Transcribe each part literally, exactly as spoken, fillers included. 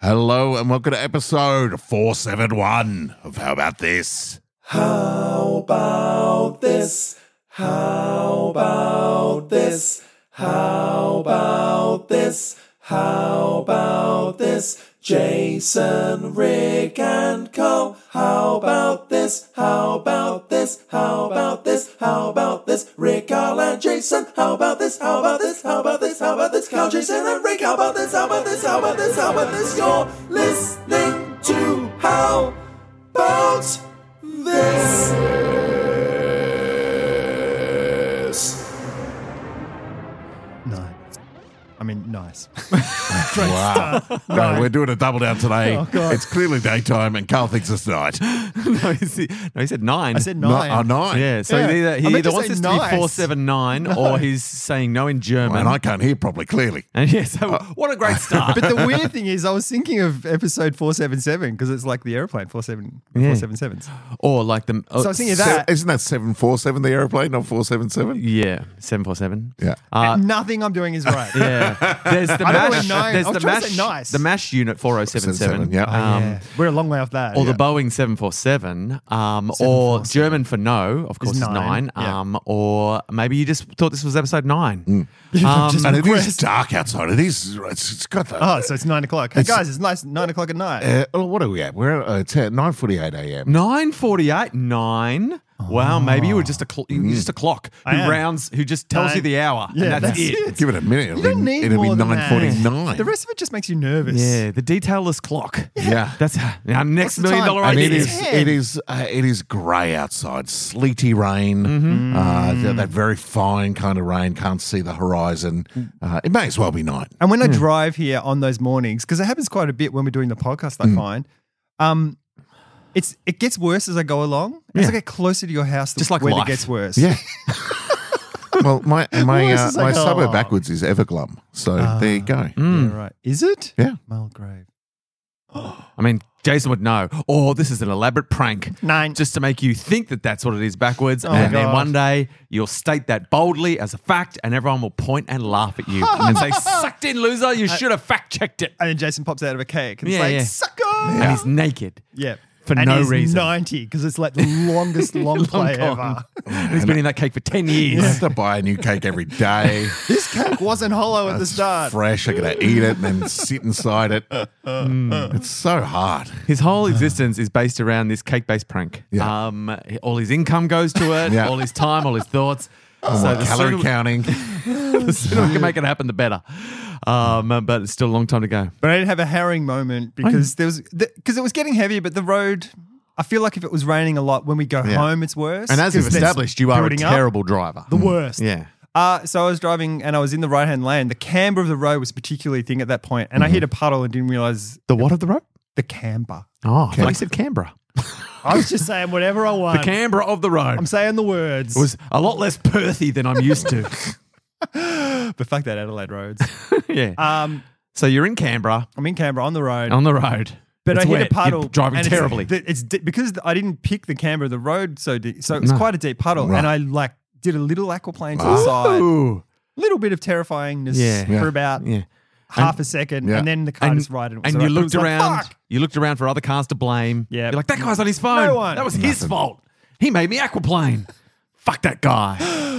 Hello and welcome to episode four seventy-one of How About This? How about this? How about this? How about this? How about this? Jason, Rick, and Cole. How about this? How about this? How about this? How about this? Rick, Carl, and Jason. How about this? How about this? How about this? How about this? Carl, Jason, and Rick. How about this? How about this? How about this? How about this? You're listening to How About This? No. I mean, nice. Wow. No, we're doing a double down today. Oh, God. It's clearly daytime and Carl thinks it's night. no, he said, no, he said nine. I said No, nine. oh, nine. yeah, so Yeah. he either, I he meant either to wants say this to be nice. four seven nine or he's saying no in German. And I can't hear properly, clearly. And yeah, so what a great start. But the weird thing is, I was thinking of episode four seventy-seven because it's like the airplane, four seven, Yeah. four seventy-sevens. or like the. So I was thinking of Se- that. Isn't that seven forty-seven the aeroplane, not four seventy-seven? Yeah, seven four seven. Yeah. Uh, Nothing I'm doing is right. yeah. There's the I don't MASH. know nine. There's I was the trying to MASH. say nice. The MASH unit four oh seven seven. yeah. Um, Yeah. We're a long way off that. Or Yeah. the Boeing seven forty-seven, um, or seven forty-seven. German for no, of course, is nine. nine. Yeah. Um, or maybe you just thought this was episode nine. Um, Just And it is regressed. dark outside. It is. It's, it's got the. Oh, so it's nine o'clock. Hey It's- guys, it's nice. Nine o'clock at night. Uh, oh, what are we at? We're at uh, it's at nine forty-eight a.m. nine forty-eight, nine. Wow, maybe you were just a cl- you're just a clock who I am. rounds, who just tells Nine. you the hour, Yeah, and that's, that's it. it. Give it a minute. It'll You don't be, need it'll more be than nine that. forty-nine. The rest of it just makes you nervous. Yeah, the detailless clock. Yeah. That's our next the million time? dollar And idea. it It's is, ten. it is, uh, it is grey outside, sleety rain, Mm-hmm. uh, th- that very fine kind of rain. Can't see the horizon. Uh, it may as well be night. And when I drive here on those mornings, because it happens quite a bit when we're doing the podcast, I find, um, it's it gets worse as I go along. As Yeah. I get closer to your house, the Just like weather life. gets worse. Yeah. Well, my my Worse uh, as I my go suburb along. backwards is Everglum, so there you go. Mm. Yeah, right. Is it? Yeah. Mulgrave. I mean, Jason would know. Or this is an elaborate prank, Nine. just to make you think that that's what it is backwards, Oh my and then God. one day you'll state that boldly as a fact, and everyone will point and laugh at you and say, "Sucked in, loser! You should have fact checked it." And then Jason pops out of a cake and Yeah, it's like, yeah. sucker! And he's naked. Yeah. For and no he's reason. ninety because it's like the longest long play Long ever. And he's been in that cake for ten I years. have to buy a new cake every day. This cake wasn't hollow at the It's start. fresh. I gotta eat it and then sit inside it. It's so hard. His whole existence is based around this cake-based prank. Yeah. Um, all his income goes to it, Yeah. all his time, all his thoughts. so the Calorie sooner, counting. the sooner we can make it happen, the better. Um, but it's still a long time to go. But I didn't have a harrowing moment because there was because it was getting heavier, but the road. I feel like if it was raining a lot when we go Yeah. home, it's worse. And as you've 'cause there's established, you are a building up. terrible driver. the worst. Yeah. Uh, so I was driving and I was in the right hand lane. The camber of the road was particularly a thing at that point, and I hit a puddle and didn't realize The what of the road? the camber. Oh, I thought you said Canberra. I was just saying whatever I The want. Canberra of the road. I'm saying the words. It was a lot less Perthy than I'm used to. but fuck that Adelaide roads. yeah. Um, So you're in Canberra I'm in Canberra on the road. on the road. But It's I hit wet. a puddle. You're driving and it's- terribly. It's, it's di- because I didn't pick the camber of the road so deep. So it was No. quite a deep puddle. Right. And I like did a little aquaplane to the side. Ooh. Little bit of terrifyingness Yeah. for Yeah. about Yeah. half a second. Yeah. And then the car And, just right. and you looked around. Like, Fuck! You looked around for other cars to blame. Yeah. You're like, that guy's on his phone. No one. That was his fault. He made me aquaplane. Fuck that guy.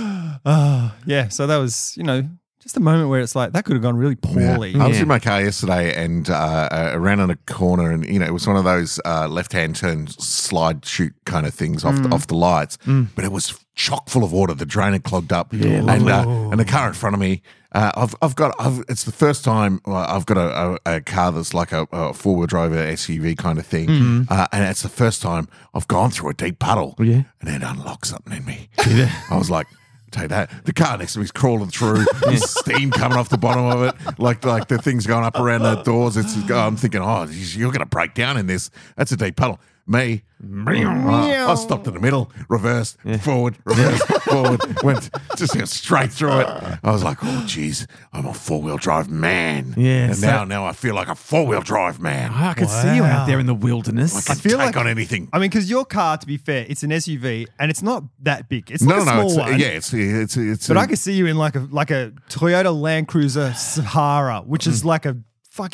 Yeah. So that was, you know, just a moment where it's like, that could have gone really poorly. I was Yeah. in my car yesterday and uh, uh, ran on a corner, and you know it was one of those uh, left-hand turn slide shoot kind of things off the, off the lights, but it was chock full of water. The drain had clogged up, and uh, and the car in front of me. Uh, I've I've got I've, it's the first time uh, I've got a, a, a car that's like a, a four wheel drive S U V kind of thing, uh, and it's the first time I've gone through a deep puddle, Yeah. and it unlocked something in me. I was like. Take that. The car next to me is crawling through. There's steam coming off the bottom of it. Like like the thing's going up around the doors. It's I'm thinking, oh, geez, you're going to break down in this. That's a deep puddle. Me, I, I stopped in the middle, reversed, forward, reversed, forward, went just went straight through it. I was like, oh, geez, I'm a four-wheel drive man. Yeah, And so- now, now I feel like a four-wheel drive man. I could see you out there in the I wilderness. can feel take like- on anything. I mean, because your car, to be fair, it's an S U V and it's not that big. It's No, like no, a no. small It's, one. yeah, it's it's it's. But a- I could see you in like a like a Toyota Land Cruiser Sahara, which is like a fucking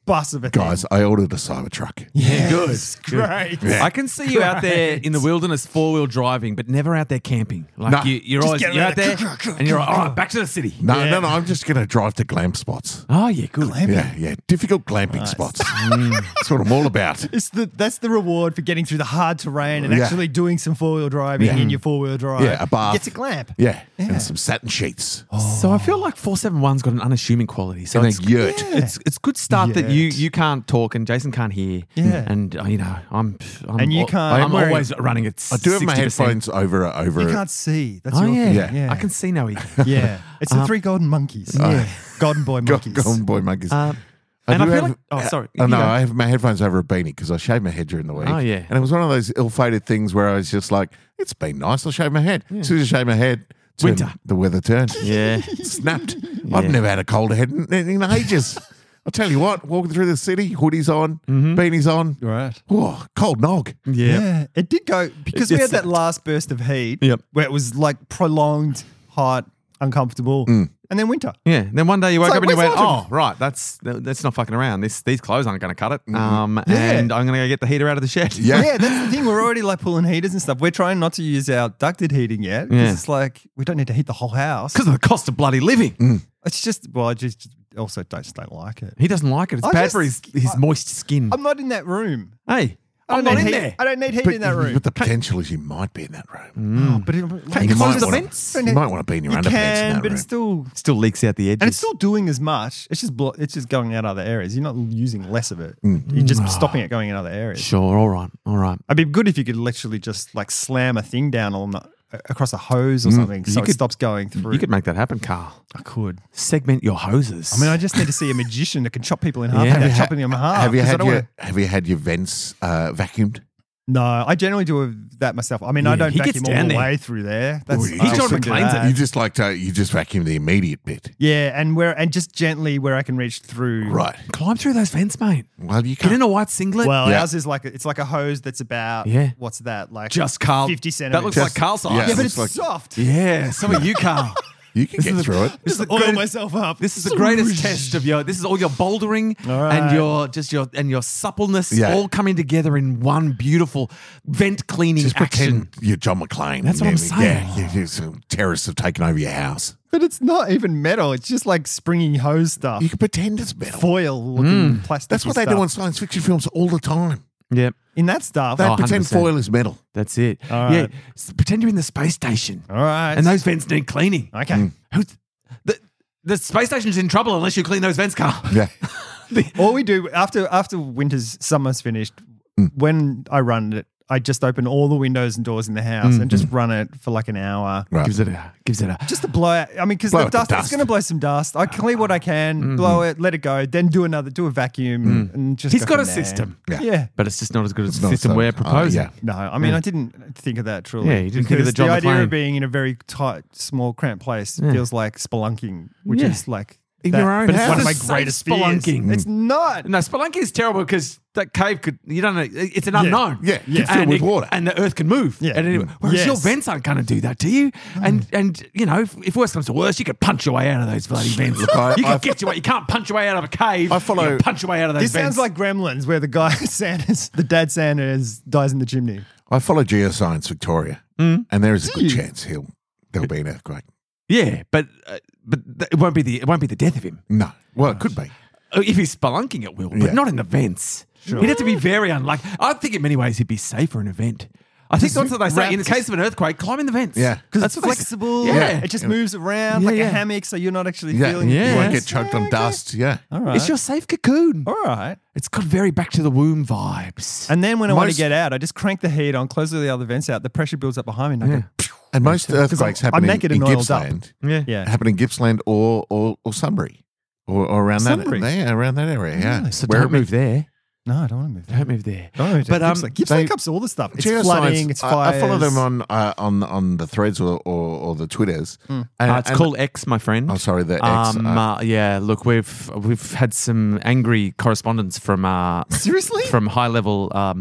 bus of a thing. Guys, I ordered a Cybertruck. Yeah, good. Great. Yeah. I can see you out there in the Great. wilderness, four wheel driving, but never out there camping. Like No. you, you're Just always get you're around out there, the- and you're like, all right, back to the city. No, Yeah. no, no. I'm just going to drive to glam spots. Oh yeah, good. Yeah, yeah. Difficult glamping spots. That's what I'm all about. It's the that's the reward for getting through the hard terrain and Yeah. actually doing some four wheel driving Yeah. in your four wheel drive. Yeah, a bath. Get to glamp. Yeah. Yeah. And some satin sheets. So I feel like four seven one's got an unassuming quality. So And a it's, yurt. it's it's good start that you Yurt. you can't talk and Jason can't hear. Yeah. And uh, you know I'm, I'm And you al- can't- I'm I'm wearing- always running at. I do have my sixty percent. headphones over over. You can't see. That's Oh your yeah. thing. Yeah. I can see now. Either. Yeah. It's the three golden monkeys. Yeah. Golden boy Go, monkeys. go on, boy monkeys. Um, I and I do feel have- like oh sorry. Oh, You no, go. I have my headphones over a beanie because I shaved my head during the week. Oh, yeah. And it was one of those ill-fated things where I was just like, it's been nice. I'll shave my head. As soon as I shave my head, turned- Winter. the weather turned. Yeah. Snapped. I've never had a cold head in, in ages. I'll tell you what, walking through the city, hoodies on, beanies on. Right. Oh, cold nog. Yeah. Yeah. It did go because we It's- had that last burst of heat Yep. where it was like prolonged, hot, uncomfortable, Mm. and then winter. Yeah. Then one day you woke like, up and you where's went, autumn? "Oh, right, that's that's not fucking around. This these clothes aren't going to cut it." Mm-hmm. Um, Yeah. and I'm going to go get the heater out of the shed. Yeah. Yeah, that's the thing. We're already like pulling heaters and stuff. We're trying not to use our ducted heating yet because Yeah. it's like we don't need to heat the whole house. Because of the cost of bloody living. Mm. It's just well, I just also don't just don't like it. He doesn't like it. It's I bad just- for his his I- moist skin. I'm not in that room. hey, I I'm don't not need in heat. there. I don't need heat But, in that room. but the potential is you might be in that room. Oh, but it, like, You close might, the wanna, vents? you might want to be in your you underpants in can, that but room. it's still Still leaks out the edges. and it's still doing as much. It's just blo- it's just going out other areas. You're not using less of it. Mm. You're just stopping it going in other areas. sure. All right. All right. It'd be good if you could literally just like slam a thing down on the, across a hose or something, so You it could- stops going through. You could make that happen, Carl. I could. Segment your hoses. I mean, I just need to see a magician that can chop people in half Yeah. without Have you chopping them in half. have you 'cause I had don't your wanna- Have you had your vents uh, vacuumed? No, I generally do that myself. I mean, Yeah, I don't he gets vacuum all down the there. way through there. That's Well, you I just- often He do cleans it. that. You just like to you just vacuum the immediate bit, Yeah, and where and just gently where I can reach through. right? climb through those vents, mate. Well, you Get can't. in a white singlet. Well, Yeah. ours is like a, it's like a hose that's about Yeah. what's that like just Carl. fifty That centimeters. looks Just- like Carl size. yeah. yeah, but looks it's like- soft. Yeah, so are you, Carl. You can get through it. This is the Oil greatest, myself up. this is the greatest test of your. This is all your bouldering All right. and your just your and your suppleness Yeah. all coming together in one beautiful vent cleaning Just action. pretend you're John McClane. That's what I'm saying. Yeah, you, you, some terrorists have taken over your house. But it's not even metal. It's just like springy hose stuff. You can pretend it's metal. Foil looking plastic. That's what they do on science fiction films all the time. Yep, in that stuff. They Oh, pretend one hundred percent. foil is metal. that's it. All Yeah, right. s- pretend you're in the space station, All right. and those vents need cleaning. okay. Who's the the space station's in trouble unless you clean those vents, Carl. Yeah. All we do after after winter's summer's finished, when I run it, I just open all the windows and doors in the house and just run it for like an hour. Right. Gives it a gives it a. Just to blow out. I mean, because Blow the out the dust, it's dust. going to blow some dust. I clean what I can, blow it, let it go, then do another, do a vacuum, and just. He's go got a from there. system. Yeah. Yeah. But it's just not as good as the not system so- we're uh, proposing. yeah. No, I mean, I didn't think of that truly. Yeah, you didn't think of the Because John idea McClane. of being in a very tight, small, cramped place feels like spelunking, which Yeah. is like In that- your own but it's house. one of my It's safe greatest fears. spelunking. It's not. No, spelunking is terrible because that cave could, you don't know, it's an unknown. Yeah, Yeah. it's filled and with it- water. And the earth can move. Yeah. At any- whereas Yes. your vents aren't going to do that to you. And, and you know, if, if worse comes to worse, you could punch your way out of those bloody vents. Look, I- you can I- get your way, you can't punch your way out of a cave. I follow- You can punch your way out of those This vents. sounds like Gremlins, where the guy Santa's, the dad Santa is, dies in the chimney. I follow Geoscience Victoria, Mm. and there is a good you? chance he'll there'll be an earthquake. yeah, but uh, but th- it won't be the it won't be the death of him. No, well, it could be. Uh, If he's spelunking, it will, but Yeah. not in the vents. He'd have to be very unlikely. I think in many ways he'd be safer in a vent. I think that's what they say. In the case of an earthquake, climb in the vents. Yeah. Because That's it's what they- flexible. Yeah. It just moves around Yeah, like yeah. a hammock, so you're not actually Yeah, feeling Yeah. you won't Yes. get choked on Okay. dust. Yeah, All right. It's your safe cocoon. All right. It's got very back to the womb vibes. And then when I want to Most- get out, I just crank the heat on, close all the other vents out. The pressure builds up behind me. And I go, and most earthquakes I'm- happen I'm in, naked in and oiled up. Gippsland. yeah. yeah. Happen in Gippsland or or, or Sunbury, or, or around Sunbury? that yeah, around that area. Yeah, Really? So Where don't it- move there. No, I don't want to move. Don't move there. Don't move. But, um, Gippsland, Gippsland they- cups all the stuff. It's Geoscience, flooding. It's I- fires. I, follow them on uh, on on the threads or, or, or the Twitters. And, Uh, it's and- called X, my friend. Oh, sorry, the X. Um, uh, uh, yeah, look, we've we've had some angry correspondence from uh, Seriously? from high level um,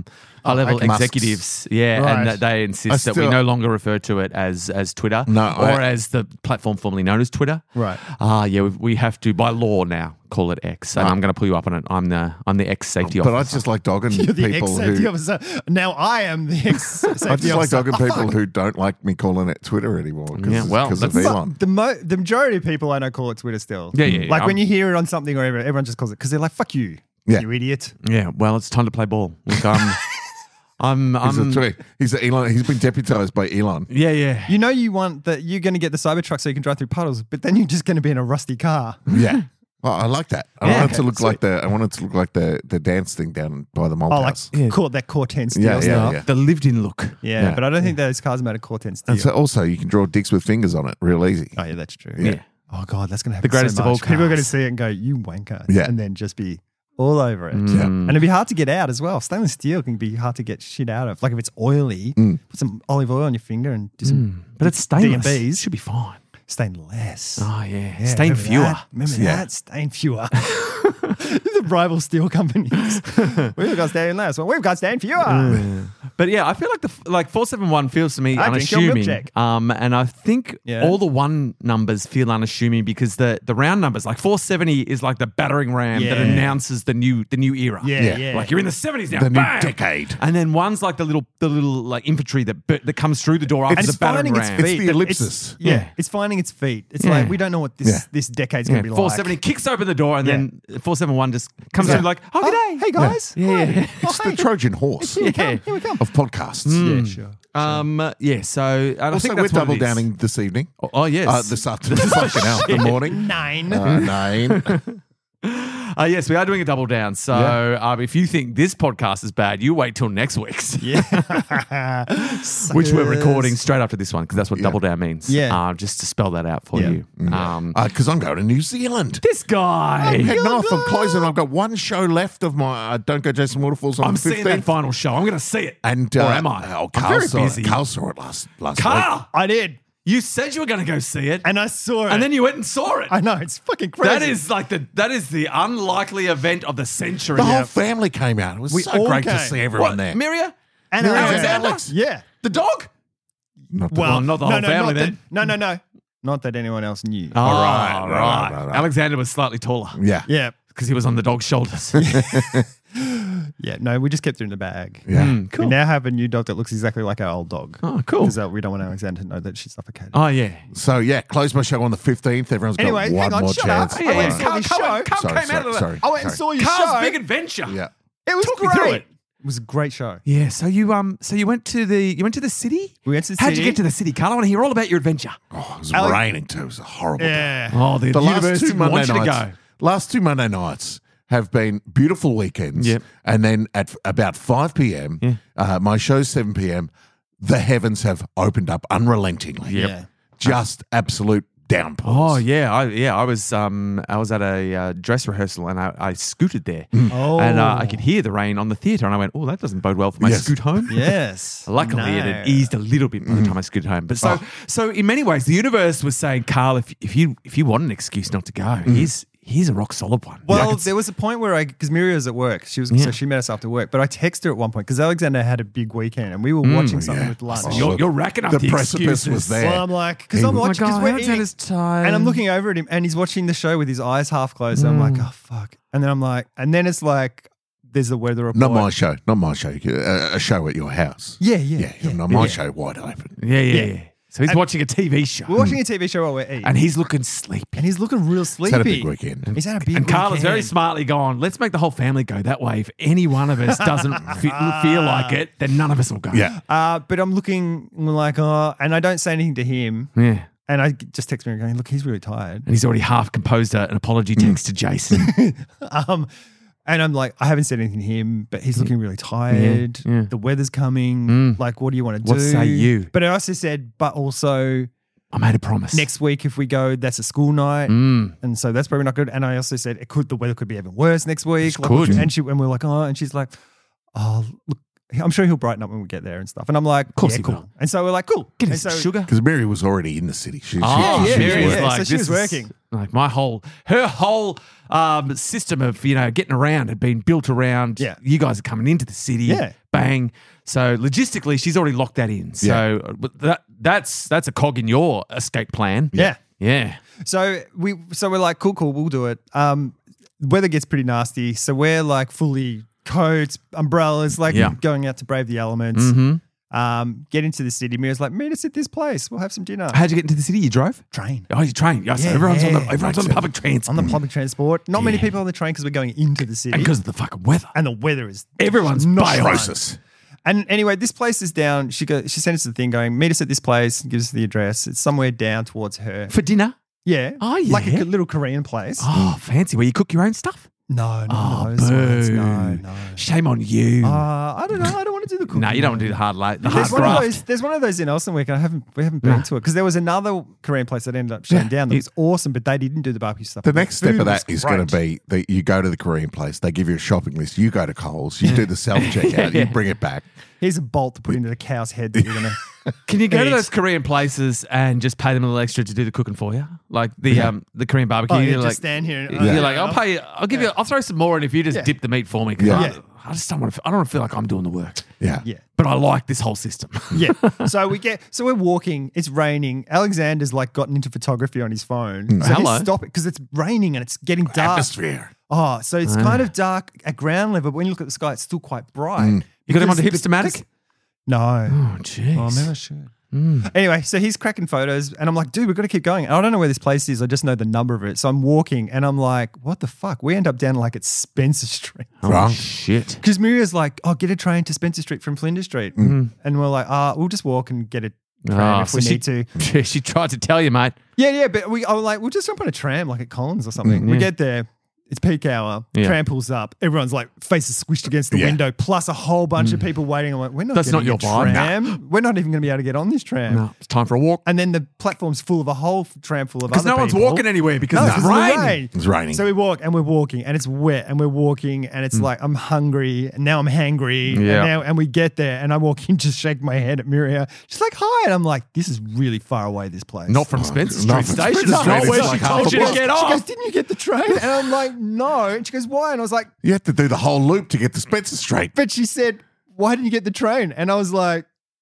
high-level okay. executives, yeah, Right. and that they I insist that we still- no longer refer to it as as Twitter No, or I- as the platform formerly known as Twitter. Right. Ah, yeah, we, we have to by law now call it X, and Right. I'm going to pull you up on it. I'm the I'm the X safety But I officer. just like dogging You're the people ex-safety who. officer. Now I am the ex-safety I just like officer. dogging people who don't like me calling it Twitter anymore because Yeah, well, of that's- Elon. The mo- the majority of people I know call it Twitter still. Yeah, yeah, yeah. Like when I'm- you hear it on something or whatever, everyone just calls it because they're like, "Fuck you, Yeah. you idiot." yeah, well, it's time to play ball. Look, I'm I'm He's, I'm a tweet. he's a Elon. He's been deputized by Elon. yeah yeah. You know, you want that you're going to get the Cybertruck so you can drive through puddles, but then you're just going to be in a rusty car. Yeah. Well, I like that. I Yeah, want it to okay, look like the. I want it to look like the the dance thing down by the malt Oh, like house. Yeah. cool, that Corten steel Yeah, yeah, stuff. yeah. The lived-in look. Yeah, Yeah. but I don't think those cars are made of Corten steel. And so also you can draw dicks with fingers on it real easy. oh, yeah, that's true. Yeah. Oh, God, that's going to happen The greatest so of all much. People are going to cars. see it and go, you wanker. Yeah. And then just be all over it. Yeah. And it'd be hard to get out as well. Stainless steel can be hard to get shit out of. Like if it's oily, Mm. put some olive oil on your finger and do some But it's stainless. D and Bs. Should be fine. stainless. Oh yeah, Yeah, stain remember fewer. that? Remember Yeah. that? Stain fewer. The rival steel companies. We've got stainless. Well, we've got stain fewer. But yeah, I feel like the like four seven one feels to me I drink your unassuming. milkshake. Um, and I think Yeah. all the one numbers feel unassuming because the the round numbers, like four seventy, is like the battering ram that Yeah. announces the new the new era. Yeah, Yeah. yeah. Like you're in the seventies now. The new bam! decade. And then one's like the little the little like infantry that bu- that comes through the door after and the it's battering finding its ram. feet. It's the That- ellipsis. yeah, Yeah. it's finding its feet. It's Yeah. like we don't know what this Yeah. this decade's going Yeah, to be four like. seventy kicks open the door and Yeah. then four seven one just comes Yeah. through like, oh, Oh, g'day. hey guys. Yeah, yeah, yeah. It's the Trojan horse Yeah. Here we come. of podcasts. Yeah, sure. Um, uh, yeah, so and I Also, think we're that's what double it is. downing this evening. Oh, oh, yes. Uh, this afternoon. Fucking hell. The morning. Nine. Uh, nine. Uh, yes, we are doing a double down. So Yeah. um, if you think this podcast is bad, you wait till next week's, yeah. which we're Suckers. recording straight after this one because that's what Yeah. double down means. Yeah. Uh, just to spell that out for Yeah. you. Um, Because I'm going to New Zealand. this guy. I'm heading off. I'm closing. I've got one show left of my uh, Don't Go Jason Waterfalls on I'm the seeing fifteenth. that final show. I'm going to see it. And or uh, am I? Oh, I'm Carl very saw busy. It. Carl saw it last last week. Carl, I did. you said you were going to go see it, And I saw it. and then you went and saw it. I know, it's fucking crazy. That is like the that is the unlikely event of the century. The whole family came out. It was We so all great to came. see everyone What, there. Miria? and Alexander. Alex. Yeah. The dog? Not the- Well, not the no, whole no, family not then. That, no, no, no. Not that anyone else knew. Oh, right, right, right, right, right. Alexander was slightly taller yeah. Yeah. because he was on the dog's shoulders. Yeah. No, we just kept it in the bag. Yeah. Mm, cool. We now have a new dog that looks exactly like our old dog. Oh, cool. Because uh, we don't want Alexander to know that she's suffocated. Oh, yeah. So yeah, close my show on the fifteenth. Everyone's got Anyway, one hang on, more shut chance. up. Oh, yeah, I went yeah. and saw Carl, this Carl, show. Carl Sorry, came out sorry, of the sorry. I went and sorry. saw your Carl's show. Big Adventure. Yeah. It was Talk me great. through it. It was a great show. Yeah. So you um so you went to the you went to the city? We went to the How'd city. you get to the city, Carl? I want to hear all about your adventure. Oh, it was Alex- raining too. It was a horrible day. Yeah. Oh, the, The last university two Monday wants you to nights. go. Last two Monday nights have been beautiful weekends. Yep. And then at f- about five p.m., Yeah. uh, my show's seven p.m., the heavens have opened up unrelentingly. Yep. Yeah. Just absolute downpours. Oh yeah, I yeah I was um I was at a uh, dress rehearsal and I, I scooted there Oh. and uh, I could hear the rain on the theatre and I went, oh, that doesn't bode well for my Yes. scoot home. Yes. Luckily, No. it had eased a little bit by the time I scooted home. But so, Oh. so in many ways, the universe was saying, Carl, if if you if you want an excuse not to go, here's here's a rock solid one. Well, Like, there was a point where I, because Miria was at work, she was, Yeah. so she met us after work, but I texted her at one point because Alexander had a big weekend and we were watching something yeah. with lunch. Oh, you're, you're racking up the the, precipice excuses. was there. Well, I'm like, because He I'm was- watching, Oh my because God, we're Alexander's eating, tired. and I'm looking over at him and he's watching the show with his eyes half closed. And I'm like, oh, fuck. And then I'm like, and then it's like, there's a weather report. Not my show. Not my show. Uh, a show at your house. Yeah, yeah. Yeah. yeah. not my Yeah. show wide open. Yeah, yeah, Yeah. yeah. So he's And- watching a T V show. We're watching a T V show while we're eating. and he's looking sleepy. And he's looking real sleepy. He's had a big weekend. He's had a big And Carl is very weekend. smartly gone, let's make the whole family go that way. If any one of us doesn't fe- feel like it, then none of us will go. Yeah. Uh, but I'm looking I'm like, oh, and I don't say anything to him. Yeah. And I just text me going, look, he's really tired. And he's already half composed a, an apology text to Jason. Um, and I'm like, I haven't said anything to him, but he's looking really tired. Yeah, yeah. The weather's coming. Mm. Like, what do you want to do? What say you? But I also said, but also I made a promise. next week if we go, that's a school night. Mm. And so that's probably not good. And I also said it could the weather could be even worse next week. It Like, could. And she and we we're like, oh, and she's like, oh, look, I'm sure he'll brighten up when we get there and stuff. And I'm like, of course yeah, he cool. will. And so we're like, cool. Get and his so, sugar. Because Mary was already in the city. She, she, Oh, she, yeah, she was yeah, working. yeah. like, So she this was is- working. Like my whole, her whole um, system of, you know, getting around had been built around Yeah. you guys are coming into the city. Yeah. Bang. So logistically, she's already locked that in. So uh, but that that's that's a cog in your escape plan. Yeah. Yeah. So we so we're like, cool, cool, we'll do it. Um, weather gets pretty nasty, so we're like fully coats, umbrellas, like Yeah. going out to brave the elements. Mm-hmm. Um, get into the city. Mira's like, meet us at this place. We'll have some dinner. How'd you get into the city? You drove? Train Oh, you trained. Yeah, so Yeah, everyone's on the yeah. everyone's on the public transport. on the public transport. Not many people on the train because we're going into the city, And because of the fucking weather. and the weather is Everyone's not bailed. fun. Process. And anyway, this place is down. She go, she sent us the thing going, meet us at this place, gives us the address. It's somewhere down towards her. For dinner? Yeah. Oh, Like a yeah. little Korean place. Oh, fancy. Where you cook your own stuff? No, no, Oh, no. those ones. boo. No, no. Shame on you. Uh, I don't know. I don't want to do the cooking. no, you don't want to do the hard late. The hard There's one, of graft. those, there's one of those in Elsternwick. I haven't we haven't been No. to it because there was another Korean place that ended up shutting Yeah. down. That You- was awesome, but they didn't do the barbecue stuff. The The next step food of that was is going great. to be that you go to the Korean place, they give you a shopping list, you go to Coles, you do the self checkout, you bring it back. Here's a bolt to put into the cow's head that you're gonna. Can you go to Eat. those Korean places and just pay them a little extra to do the cooking for you? Like the um the Korean barbecue. Oh, yeah, you're just like, stand here. And, You're uh, like, I'll pay you. I'll give you. I'll throw some more in if you just Yeah. dip the meat for me. 'Cause Yeah. I, Yeah. I just don't want to. I don't want to feel like I'm doing the work. Yeah. Yeah. But I like this whole system. Yeah. So we get so we're walking, it's raining. Alexander's like gotten into photography on his phone. So Hello. he's stopping because it's raining and it's getting dark. Atmosphere. Oh, so it's kind of dark at ground level, but when you look at the sky, it's still quite bright. You got him on the Because- hipstamatic? because- No. Oh, jeez. Oh, maybe I should. Anyway, so he's cracking photos, and I'm like, dude, we've got to keep going. And I don't know where this place is. I just know the number of it. So I'm walking, and I'm like, what the fuck? We end up down like at Spencer Street. Oh, Wrong. shit. Because Miria's like, oh, get a train to Spencer Street from Flinders Street. And we're like, ah, we'll just walk and get a train Oh, if so we she, need to. She, she tried to tell you, mate. Yeah, yeah, but we I was like, we'll just jump on a tram like at Collins or something. We yeah. get there. It's peak hour. Yeah. Tram pulls up. Everyone's like faces squished against the Yeah. window, plus a whole bunch of people waiting. I'm like, we're not. That's not getting your a vibe. tram. We're not even going to be able to get on this tram. No, it's time for a walk. And then the platform's full of a whole tram full of Because other no one's people. walking anywhere because No, it's because raining. of the rain. It's raining. So we walk and we're walking and it's wet and we're walking and it's like I'm hungry and now I'm hangry Yeah. and now and we get there and I walk in, just shake my head at Miria. She's like, "Hi," and I'm like, "This is really far away. This place." Not from Spencer Street not from Station. Spencer It's Street. not It's where like she half told a you to block. get She off. goes, "Didn't you get the train?" And I'm like, "No." And she goes, "Why?" And I was like, You have to do the whole loop to get to Spencer Street. "But she said, why didn't you get the train?" And I was like,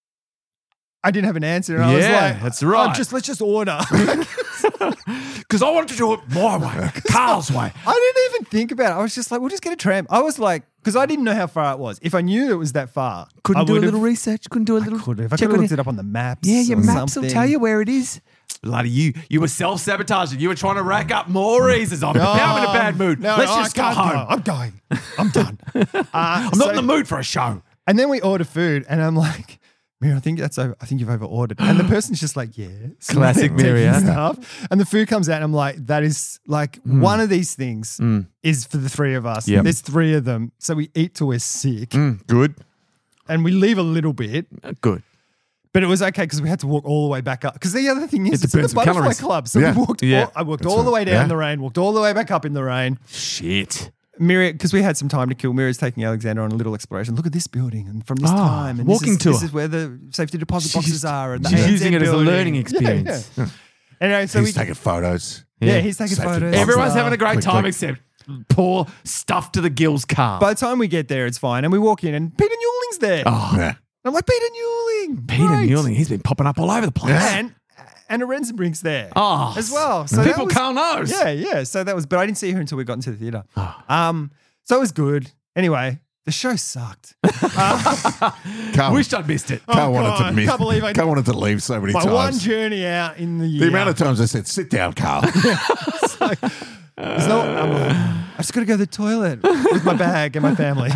I didn't have an answer. And I was Yeah, like, that's "Oh, right." just let's just order." Because I wanted to do it my way, Carl's way. I didn't even think about it. I was just like, we'll just get a tram. I was like, because I didn't know how far it was. If I knew it was that far, Couldn't I do a would've- little research. Couldn't do a little. I could have. I check could have on looked your- it up on the maps. Yeah, your or maps will something. tell you where it is. Bloody you. You were self-sabotaging. You were trying to rack up more reasons. I'm, now I'm in a bad mood. No, Let's no, just I go can't home. I'm going. I'm done. Uh, I'm not in the mood for a show. And then we order food, and I'm like, Mira, I think that's over. I think you've over ordered. And the person's just like, yeah. Classic Taking Mira, yeah. stuff. And the food comes out, and I'm like, that is like one of these things is for the three of us. Yep. There's three of them. So we eat till we're sick, Good. and we leave a little bit. Good. But it was okay because we had to walk all the way back up. Because the other thing is, It it's at burns the some Butterfly calories. Club. So Yeah. we walked. Yeah. All, I walked That's all the right. way down Yeah. the rain, walked all the way back up in the rain. Shit. Mira, because we had some time to kill. Mira's taking Alexander on a little exploration. Look at this building, and from this Oh, time, and walking this is, this tour. is where the safety deposit She's- boxes are. And the she's A N Z using it as a building. learning Yeah, experience. yeah. Anyway, so He's we, taking photos. yeah, he's taking Safety photos. boxes. Everyone's Uh, having a great click, time click. except poor stuffed to the gills car. By the time we get there, it's fine, and we walk in, and Peter Newling's there. oh, Yeah. I'm like, Peter Newling, Peter great. Newling, he's been popping up all over the place. and Anna Rensenbrink's there. Oh, as well. So that people was- Carl knows. Yeah, yeah. So that was, but I didn't see her until we got into the theater. Um, so it was good. Anyway, the show sucked. Carl, Wished I'd missed it. Carl Oh, wanted God, to miss. can't believe I- Carl wanted to leave so many My times. one journey out in the year. the amount of times I said, "Sit down, Carl." There's no, I'm like, I just got to go to the toilet with my bag and my family.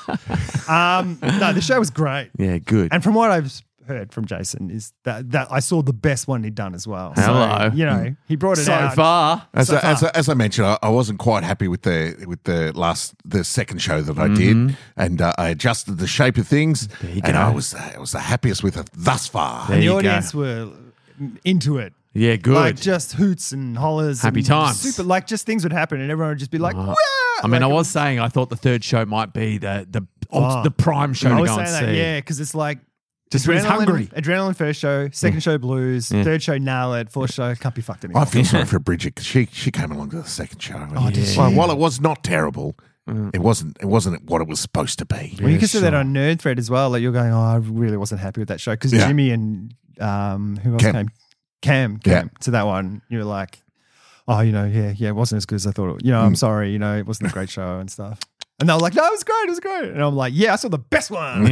Um, no, the show was great. Yeah, good. And from what I've heard from Jason is that, that I saw the best one he'd done as well. So, Hello. you know, he brought it so out. far. As, So I, as, far. I, as I mentioned, I, I wasn't quite happy with the with the last the second show that I Mm-hmm. did, and uh, I adjusted the shape of things, you and go. I was uh, I was the happiest with it thus far. There And the you go. audience were into it. Yeah, good. Like just hoots and hollers. Happy and times. Super, like just things would happen and everyone would just be like, "Wow!" I mean, Like, I was saying I thought the third show might be the the ult- Oh. the prime show I to was go saying and that, see. yeah, because it's like Just when it's hungry. Adrenaline first show, second show blues, Yeah. third show nail it, fourth show can't be fucked anymore. I feel sorry for Bridget because she she came along to the second show. Oh, did she? Well, while it was not terrible, it wasn't it wasn't what it was supposed to be. Well, you can see that sure. on Nerd Thread as well. Like you're going, oh, I really wasn't happy with that show because Yeah. Jimmy and um, who else Cam. came? Cam Yeah. came to that one. You were like, oh, you know, yeah, yeah, it wasn't as good as I thought. It, you know, I'm sorry. You know, it wasn't a great show and stuff. And they were like, no, it was great. It was great. And I'm like, yeah, I saw the best one.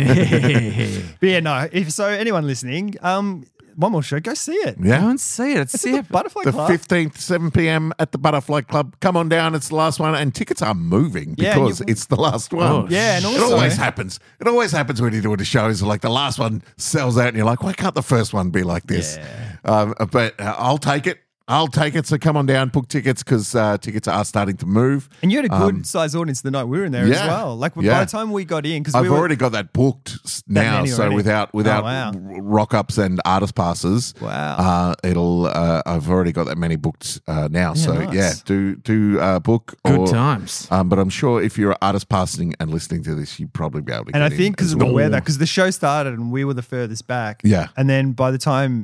But yeah, no. If so, anyone listening, um, one more show, go see it. Go Yeah. and see it. It's It's see at the it. Butterfly The Club. fifteenth, seven p.m. at the Butterfly Club. Come on down. It's the last one. And tickets are moving Yeah, because you- it's the last one. Oh, Yeah, and it also- always happens. It always happens when you're doing the shows. Like the last one sells out and you're like, why can't the first one be like this? Um, but uh, I'll take it. I'll take it. So come on down, book tickets because uh, tickets are starting to move. And you had a good Um, sized audience the night we were in there as yeah, well. Like yeah. by the time we got in, because I've we were, already got that booked s- now, many so already? without without Oh, wow. rock ups and artist passes, Wow. uh, it'll. Uh, I've already got that many booked uh, now. so nice. yeah, do do uh, book. Good or, times. Um, but I'm sure if you're artist passing and listening to this, you'd probably be able to. And I get think because because of the weather, because the show started and we were the furthest back. Yeah. And then by the time,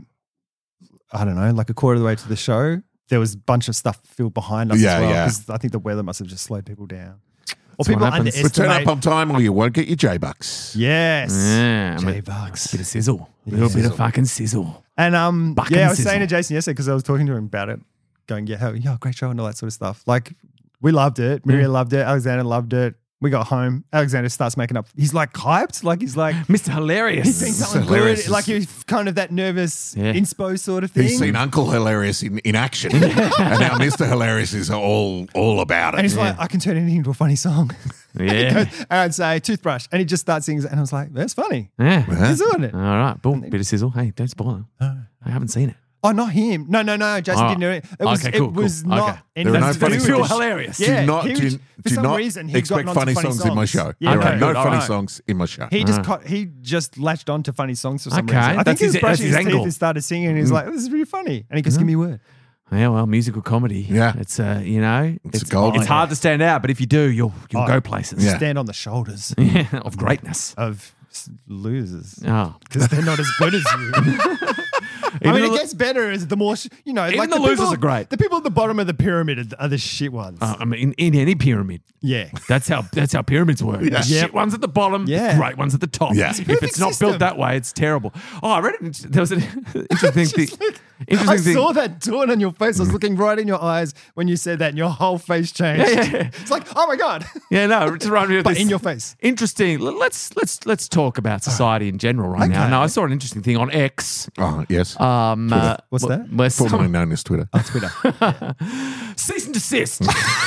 I don't know, like a quarter of the way to the show, there was a bunch of stuff filled behind us Yeah, as well. yeah. Because I think the weather must have just slowed people down. Or what people happens. but turn underestimate. up on time or you won't get your J bucks. Yes. Yeah, I mean, J-Bucks. bit of sizzle, a little bit of fucking sizzle. And um, Buck yeah, and I was saying sizzle. to Jason yesterday because I was talking to him about it, going, yeah, how, yeah, great show and all that sort of stuff. Like, we loved it. Maria loved it. Alexander loved it. We got home. Alexander starts making up. He's like hyped. Like, he's like, Mister Hilarious. he's seen something hilarious. good. Like, he's kind of that nervous Yeah. inspo sort of thing. He's seen Uncle Hilarious in, in action, and now Mister Hilarious is all all about it. And he's like, I can turn anything into a funny song. Yeah. and I'd say toothbrush, and he just starts singing, and I was like, "That's funny." Yeah. He's doing it. All right. Boom. Bit of sizzle. Hey, don't spoil it. I haven't seen it. Oh, not him. No, no, no. Jason Oh. didn't do it. It was. Okay, cool, it was cool. not. Okay. anything There are no to funny do songs. with Pure the- hilarious. Yeah, do not he was- do, for do some not reason, he'd expect gotten onto funny songs in my songs. show. Yeah, there okay, are no good, all funny right. songs in my show. He just caught, he just latched on to funny songs for some Okay, reason. I think that's he was his- brushing that's his his, teeth angle. and started singing. And he's like, "This is really funny." And he goes, "Give me a word." Yeah, well, musical comedy. Yeah. It's, uh, you know, It's gold. It's hard to stand out, but if you do, you'll you'll Oh. go places. Yeah. Stand on the shoulders Yeah, of greatness. of s- losers Oh. because they're not as good as you. I mean, the- it gets better as the more sh- you know. Even like the losers people, are great. The people at the bottom of the pyramid are, are the shit ones. Uh, I mean, in, in any pyramid, yeah. that's how that's how pyramids work. The Yep. shit ones at the bottom, Yeah. the great ones at the top. Yeah. It's a If perfect it's not system. built that way, it's terrible. Oh, I read it. There was an interesting thing. Interesting I thing. saw that dawn on your face. I was looking right in your eyes when you said that, and your whole face changed. Yeah, yeah. It's like, oh my god! Yeah, no, it's right here. But in your face. Interesting. L- Let's let's let's talk about society in general right now. Okay. No, I saw an interesting thing on X. Oh yes, Um, uh, What's wh- that? Where some- formerly known as Twitter. On Twitter. cease and desist.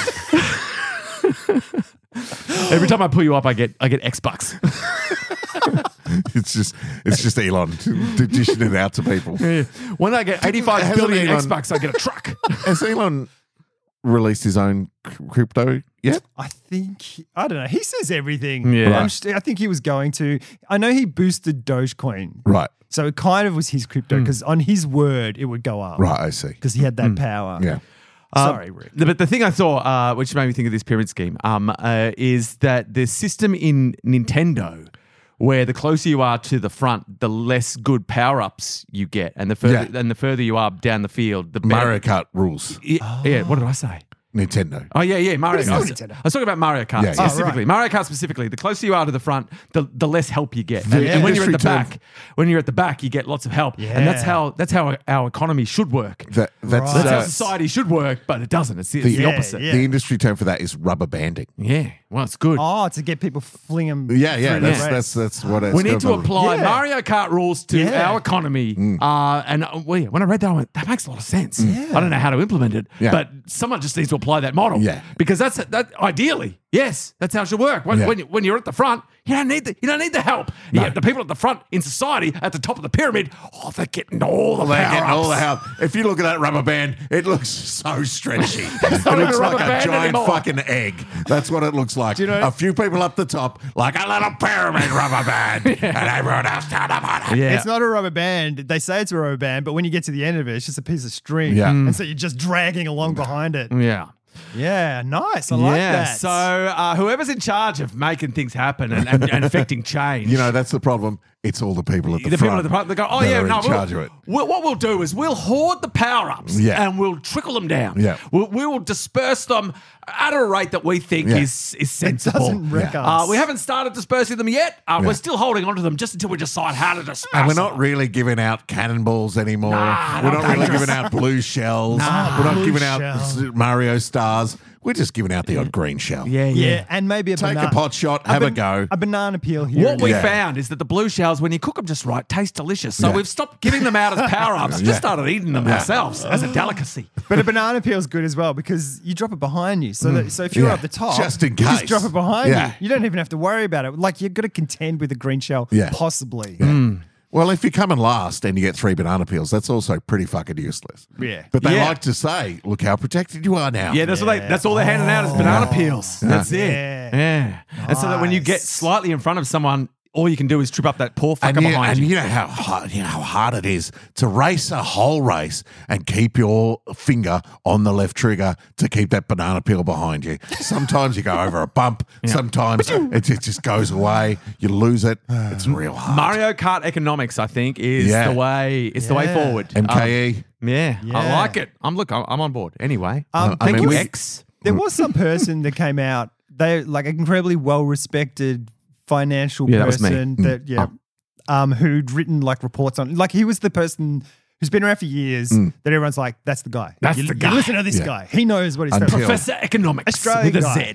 Every time I pull you up, I get I get X bucks. It's just it's just Elon to dishing it out to people. When I get eighty-five Hasn't billion Elon- X bucks, I get a truck. Has Elon released his own c- crypto yet? I think he- I don't know. He says everything. Yeah. I'm st- I think he was going to. I know he boosted Dogecoin, Right, so it kind of was his crypto because on his word it would go up. right. I see. Because he had that power. Yeah. Sorry, Rick. But the thing I saw, uh, which made me think of this pyramid scheme, um, uh, is that the system in Nintendo, where the closer you are to the front, the less good power ups you get, and the further Yeah. and the further you are down the field, the better. Mario Kart rules. Yeah, yeah, what did I say? Nintendo. Oh yeah, yeah, Mario it's Kart. still I was, Nintendo. I was talking about Mario Kart Yeah, yeah. specifically. Oh, right. Mario Kart specifically. The closer you are to the front, the, the less help you get. And, The and when you're at the industry term- back, when you're at the back, you get lots of help. And that's Yeah. how that's how our economy should work. That, that's Right. That's how uh, society should work, but it doesn't. It's the, it's The- the Yeah, opposite. yeah. the industry term for that is rubber banding. Yeah. Well, it's good. Oh, to get people fling them. Yeah, yeah. through the That's race. that's that's what it's we need to called. apply Yeah. Mario Kart rules to Yeah. our economy. Mm. Uh, and uh, well, yeah, when I read that, I went, that makes a lot of sense. I don't know how to implement it, Yeah. but someone just needs to apply that model. Yeah. Because that's that. Ideally, yes, that's how it should work. When, Yeah. when, you- when you're at the front, you don't need the you don't need the help. No. Yeah, the people at the front in society, at the top of the pyramid, oh, they're getting all the They're power getting all the ups. help. If you look at that rubber band, it looks so stretchy. it not even looks a like rubber a band giant anymore. fucking egg. That's what it looks like. you know- a few people up the top, like a little pyramid rubber band, and everyone else down the bottom. Yeah. It's not a rubber band. They say it's a rubber band, but when you get to the end of it, it's just a piece of string. Yeah. And so you're just dragging along behind it. Yeah. Yeah, nice. I like yeah. that. So uh, whoever's in charge of making things happen and, and, and affecting change. You know, that's the problem. It's all the people at the, the front people at the front, they go, oh, that yeah, are no, in charge we'll, of it. We'll, what we'll do is we'll hoard the power-ups Yeah. and we'll trickle them down. Yeah. We'll, we will disperse them at a rate that we think Yeah. is, is sensible. doesn't wreck Yeah. us. Uh, we haven't started dispersing them yet. Uh, Yeah. We're still holding on to them just until we decide how to disperse And we're them. not really giving out cannonballs anymore. Nah, we're not not really dangerous. giving out blue shells. Nah. we're not Blue giving out shell. Mario stars. We're just giving out the odd green shell. Yeah, yeah, yeah. and maybe a Take banana. a pot shot, have a, ban- go. A banana peel here. What and we Yeah. found is that the blue shells, when you cook them just right, taste delicious. So Yeah. we've stopped giving them out as power-ups and Yeah. just started eating them Yeah. ourselves as a delicacy. But a banana peel is good as well because you drop it behind you. So that, so if you're Yeah. up the top, Just in you just case. drop it behind Yeah. you. You don't even have to worry about it. Like you've got to contend with a green shell, Yeah. possibly. Well, if you come in last and you get three banana peels, that's also pretty fucking useless. Yeah. But they Yeah. like to say, look how protected you are now. Yeah, that's what they. That's all they're handing out is banana peels. That's it. Yeah. Yeah, and so that when you get Nice. slightly in front of someone, all you can do is trip up that poor fucker And, you, behind and you. you know how hard, you know how hard it is to race a whole race and keep your finger on the left trigger to keep that banana peel behind you. Sometimes you go over a bump. Sometimes it just, just goes away. You lose it. It's real hard. Mario Kart economics, I think, is Yeah. the way. It's the way Yeah. forward. M K E. Um, yeah, I Yeah. like it. I'm look. I'm I'm on board. Anyway, Um, I there mean, was- we- X. There was some person that came out. They like an incredibly well respected financial Yeah, that was me. person that, yeah, um, who'd written like reports on. Like he was the person who's been around for years. That everyone's like, that's the guy. That's you, the you guy. listen to this Yeah. guy. He knows what he's Until- talking about. Professor Economics Australian with a guy.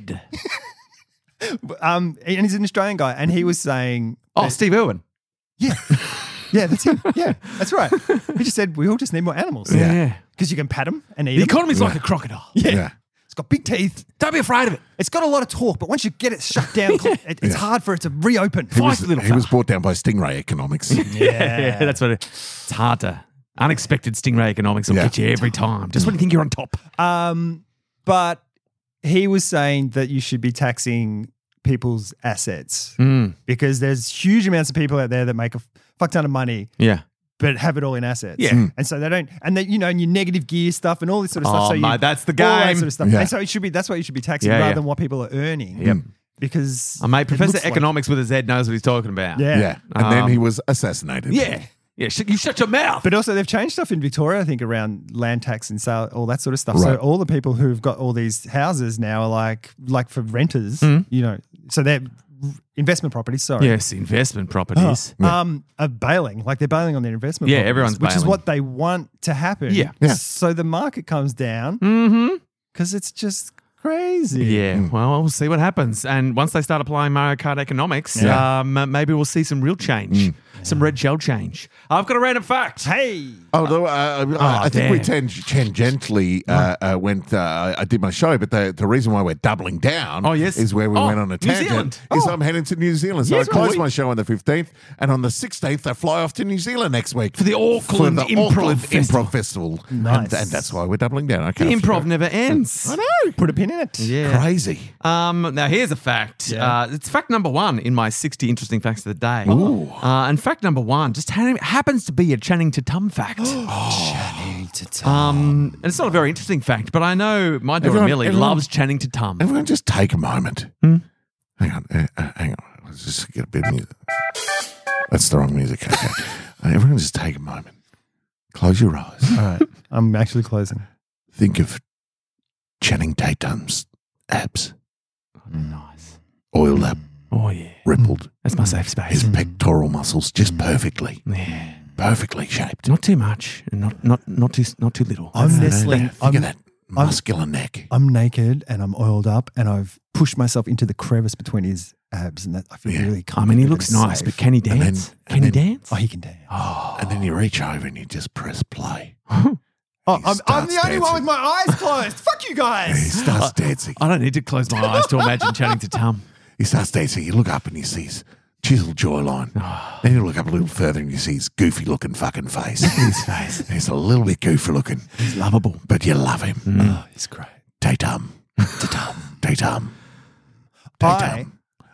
Z. Um, and he's an Australian guy, and he was saying, Oh, that- Steve Irwin. yeah, yeah, that's him. Yeah, that's right. He just said we all just need more animals. Yeah. because you can pat them and eat The them. economy's like a crocodile. Yeah. Yeah. It's got big teeth. Don't be afraid of it. It's got a lot of talk, but once you get it shut down, it, it's hard for it to reopen. He was, Fight, little he was fella. brought down by Stingray Economics. Yeah, that's what it, it's hard to. Unexpected Stingray economics will Yeah. get you every time. Just when you think you're on top. Um, but he was saying that you should be taxing people's assets Mm. because there's huge amounts of people out there that make a fuck ton of money Yeah. but have it all in assets. Yeah. Mm. And so they don't, and they, you know, and your negative gear stuff and all this sort of stuff. Oh, so you, mate, that's the all that game. sort of stuff. Yeah. And so it should be, that's what you should be taxing Yeah, rather yeah. than what people are earning. Yep. Because, Oh, mate, it Professor looks like- Economics with a Z knows what he's talking about. yeah. Yeah. And then Um, he was assassinated. Yeah. Yeah. Sh- you shut your mouth. But also, they've changed stuff in Victoria, I think, around land tax and sale, all that sort of stuff. Right. So all the people who've got all these houses now are like, like for renters, Mm. you know, so they're investment properties. Sorry, yes, investment properties. um, are bailing, like they're bailing on their investment. Yeah, properties, everyone's which is bailing. what they want to happen. Yeah. Yeah. So the market comes down Mm-hmm. because it's just crazy. Yeah, well, we'll see what happens. And once they start applying Mario Kart economics, Yeah. um, maybe we'll see some real change, some red shell change. I've got a random fact. Hey. Although uh, I, I think we damn. tend, tangentially uh, uh, went. Uh, I did my show, but the, the reason why we're doubling down, Oh, yes. is where we Oh, went on a New tangent. Zealand. Is Oh. I'm heading to New Zealand, so Yes, I close right. my show on the fifteenth, and on the sixteenth I fly off to New Zealand next week For the Auckland for the Improv Auckland Festival. Improv Festival, Nice. and, and that's why we're doubling down. I The can't improv forget. never ends. I know. Put a pin in it. Yeah. Crazy. Um, now, here's a fact. Yeah. Uh, it's fact number one in my sixty interesting facts of the day. Uh, and fact number one just ha- happens to be a Channing Tatum fact. Um, and it's not a very interesting fact, but I know my daughter Everyone- Millie everyone- loves Channing Tatum. Everyone, just take a moment. Hmm? Hang on, uh, uh, hang on. Let's just get a bit of music. That's the wrong music. Okay. Uh, everyone, just take a moment. Close your eyes. All right. I'm actually closing. Think of Channing Tatum's abs, Nice. oiled up, Oh, yeah. rippled. That's my safe His space. pectoral muscles just perfectly, Yeah. perfectly shaped. Not too much, and not not not too not too little. I'm No, no, no. nestling. Think I'm, of that muscular neck. I'm naked and I'm oiled up and I've pushed myself into the crevice between his abs and that I feel Yeah. really I comfortable. mean, he and looks nice, safe. but can he And then- dance? and Can he then- dance? Oh, he can dance. Oh, And then you reach over and you just press play. Oh, I'm, I'm starts the only one with dancing. my eyes closed. Fuck you And he guys. starts dancing. I don't need to close my eyes to imagine Channing Tatum. He starts dancing. You look up and you see his chiseled jawline. Oh. Then you look up a little further and you see his goofy looking fucking face. His face. He's a little bit goofy looking, He's lovable. but you love him. Oh, he's great. Tatum. Tatum. Tatum. I, Tatum.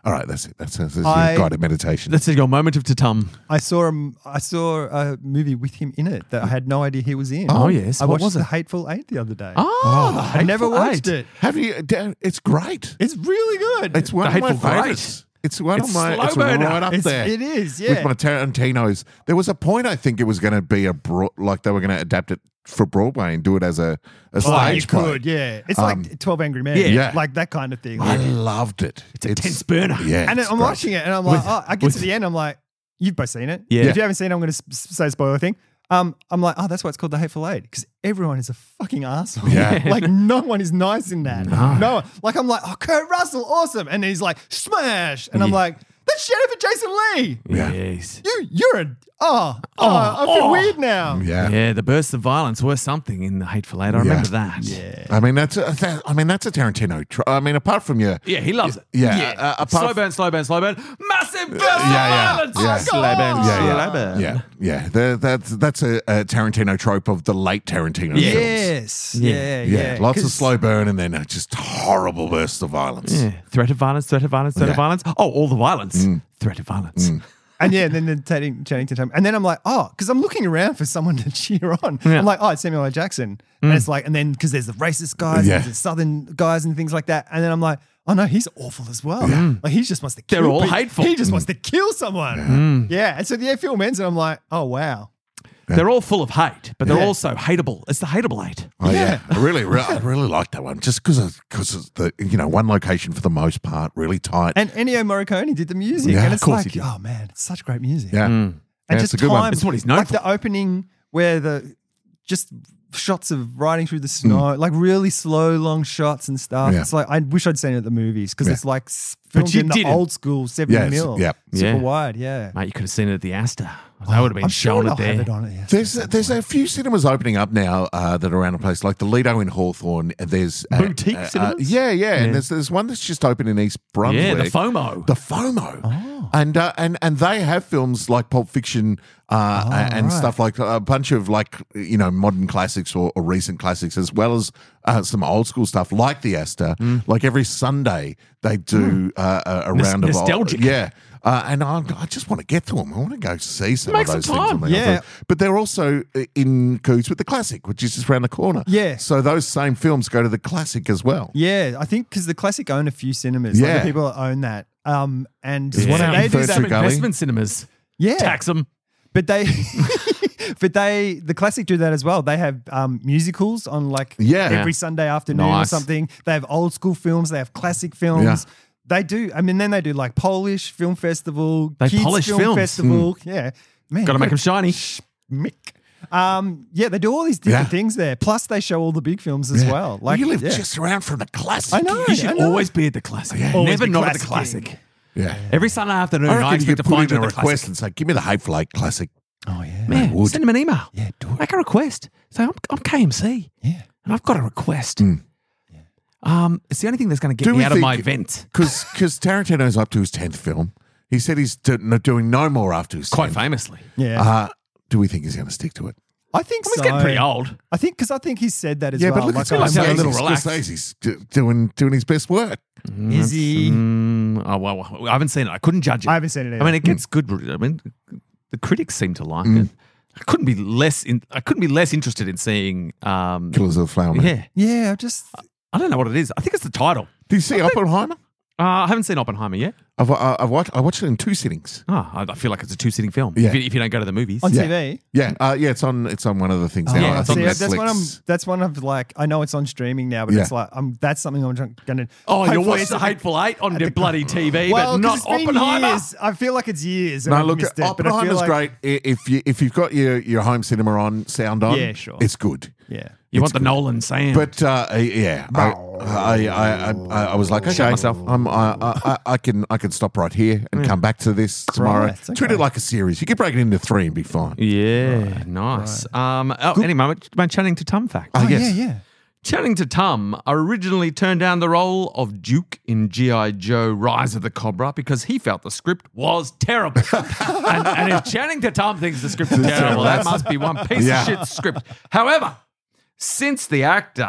All right, that's it. That's, that's, that's I- your guided meditation. That's your moment of Tatum. I saw him. I saw a movie with him in it that I had no idea he was in. Oh, yes. I What watched was The it? Hateful Eight the other day. Oh, the I never Hateful watched Eight. it. Have you? Dan, It's great. It's really good. It's one The of my Hateful Eight. favorites. It's one It's of my. slow It's burner. right up It's- there. It is, With yeah. my Tarantino's, there was a point I think it was going to be a bro- like they were going to adapt it for Broadway and do it as a, a Oh, stage you play. could, yeah. It's Um, like twelve Angry Men. yeah. Yeah. Like that kind of thing. I loved it. It's a tense burner. Yeah, and it's I'm great. watching it and I'm like, With- oh, I get with- to the end. I'm like, you've both seen it. Yeah. If you haven't seen it, I'm going to say a spoiler thing. Um, I'm like, oh, that's why it's called The Hateful Eight because everyone is a fucking asshole. Yeah. Like no one is nice in that. No. No one. Like I'm like, oh, Kurt Russell, awesome. And he's like, smash. And I'm Yeah. like, that's Jennifer Jason Lee. Yeah. Yes. You, you're a, oh, oh, I feel oh. weird now. Yeah. Yeah, the bursts of violence were something in The Hateful Eight. I remember that. Yeah. I mean that's a, that, I mean that's a Tarantino. Tr- I mean apart from your Yeah, he loves it. yeah, uh, apart slow f- burn, slow burn, slow burn. Massive burst yeah, of violence. yeah. Slow burn, Yeah, slow yeah. burn. yeah, yeah. The, that's that's a, a Tarantino trope of the late Tarantino films. Yes. Yeah. Yeah. Yeah, lots of 'Cause- slow burn and then uh, just horrible bursts of violence. Yeah. Threat of violence, threat of violence, threat Yeah. of violence. Oh, all the violence. Threat of violence. And yeah, and then the Channing Channing Tatum, and then I'm like, oh, because I'm looking around for someone to cheer on. Yeah. I'm like, oh, it's Samuel L. Jackson, and it's like, and then because there's the racist guys, Yeah. and the Southern guys, and things like that, and then I'm like, oh no, he's awful as well. Like he just wants to. They're kill all people. hateful. He just wants to kill someone. Yeah, and so the film ends, and I'm like, oh wow. They're all full of hate, but they're Yeah. also hateable. It's the hateable hate. Oh yeah, I really, re- I really like that one, just because of because of the you know one location for the most part, really tight. And Ennio Morricone did the music, Yeah, and of it's course like, he did. oh man, it's such great music. yeah, And Yeah, just it's a good one. time, It's what he's known like for. the opening where the just shots of riding through the snow, like really slow, long shots and stuff. Mm. Yeah. It's like I wish I'd seen it at the movies because Yeah. it's like s- filmed you in the didn't. old school seventy Yes, mil, yep. super Yeah. wide. Yeah, Mate, you could have seen it at the Astor. That would have been I'm sure shown they'll it there. have it on it. Yes, There's at some there's point. a few cinemas opening up now uh, that are around the place, like the Lido in Hawthorne. There's uh, Boutique uh, uh, cinemas? yeah, yeah, Yeah. and there's there's one that's just opened in East Brunswick. Yeah, the FOMO. The FOMO. Oh. And, uh, and and they have films like Pulp Fiction uh, Oh, and right. stuff like a bunch of like you know modern classics or, or recent classics, as well as uh, some old school stuff like the Astor. Mm. Like every Sunday they do uh, a, a round of old- nostalgic. yeah. Uh, and I, I just want to get to them. I want to go see some Make of those some things. time. when they Yeah. go through. But they're also in cahoots with the classic, which is just around the corner. Yeah. So those same films go to the classic as well. Yeah, I think because the classic own a few cinemas. Like Yeah. the people that own that. Um, and There's one so out they in do Third that. Street Gully. Investment cinemas. Yeah, Tax them. But they, but they, the classic do that as well. They have um, musicals on like Yeah. every Sunday afternoon Nice. or something. They have old school films. They have classic films. Yeah. They do. I mean, then they do like Polish Film Festival, They Kids polish Film films. Festival. Yeah, man, Got to make them you shiny. Mick. Um, yeah, they do all these different Yeah. things there. Plus, they show all the big films as Yeah. well. Like you live yeah. just around from the classic. I know. You should I know. always be at the classic. Always Never be not at the classicking. classic. Yeah. Every Sunday afternoon, I I, reckon you expect could to put find in you a at the request classic. and say, "Give me the Hateful Eight classic." Oh yeah, Man, would. send them an email. yeah, do it. Make a request. Say, I'm, I'm K M C Yeah. and I've got a request. Mm. Um, it's the only thing that's going to get Do me we out of my think- event. Because Tarantino's up to his tenth film. He said he's do, no, doing no more after his Quite tenth. famously. Yeah, Uh, do we think he's going to stick to it? I think I mean, so. it's getting pretty old. I think because I think he said that as Yeah, well. but look at Like, Scorsese. I'm- a little relaxed. Scorsese's d- doing doing his best work. Is he? Mm, oh, well, well, I haven't seen it. I couldn't judge it. I haven't seen it. Either. I mean, it gets good. I mean, the critics seem to like Mm. it. I couldn't be less. In, I couldn't be less interested in seeing. Um, Killers of the Flower Moon. yeah, yeah, just I don't know what it is. I think it's the title. Did you see Oppenheimer? Uh, I haven't seen Oppenheimer yet. I've, I- I've watched. I watched it in two sittings. Oh, I, I feel like it's a two-sitting film. Yeah. If, you, if you don't go to the movies. on Yeah. T V. Yeah, uh, yeah. It's on. It's on one of the things Oh, now. yeah, I think see, Netflix. that's one. I'm. That's one of like. I know it's on streaming now, but Yeah. it's like. I'm. That's something I'm going to. Oh, you watched the Hateful Eight on at the the- bloody T V, Well, but 'cause not it's been Oppenheimer. years. I feel like it's years. And No, I've look, missed it, but I feel Oppenheimer's like, great. I- If you if you've got your, your home cinema on sound on, Yeah, sure. it's good. Yeah. You want the Nolan sound. But uh, yeah, I, I, I, I, I was like, okay, myself. I'm, I, I, I can I can stop right here and come back to this tomorrow. Right, okay. Treat it like a series. You can break it into three and be fine. yeah, nice. Um, oh, anyway, my Channing Tatum fact. Oh, Oh, yes. yeah, yeah. Channing Tatum originally turned down the role of Duke in G I. Joe Rise of the Cobra because he felt the script was terrible. and, and if Channing Tatum thinks the script is terrible, that must be one piece Yeah. of shit script. However, since the actor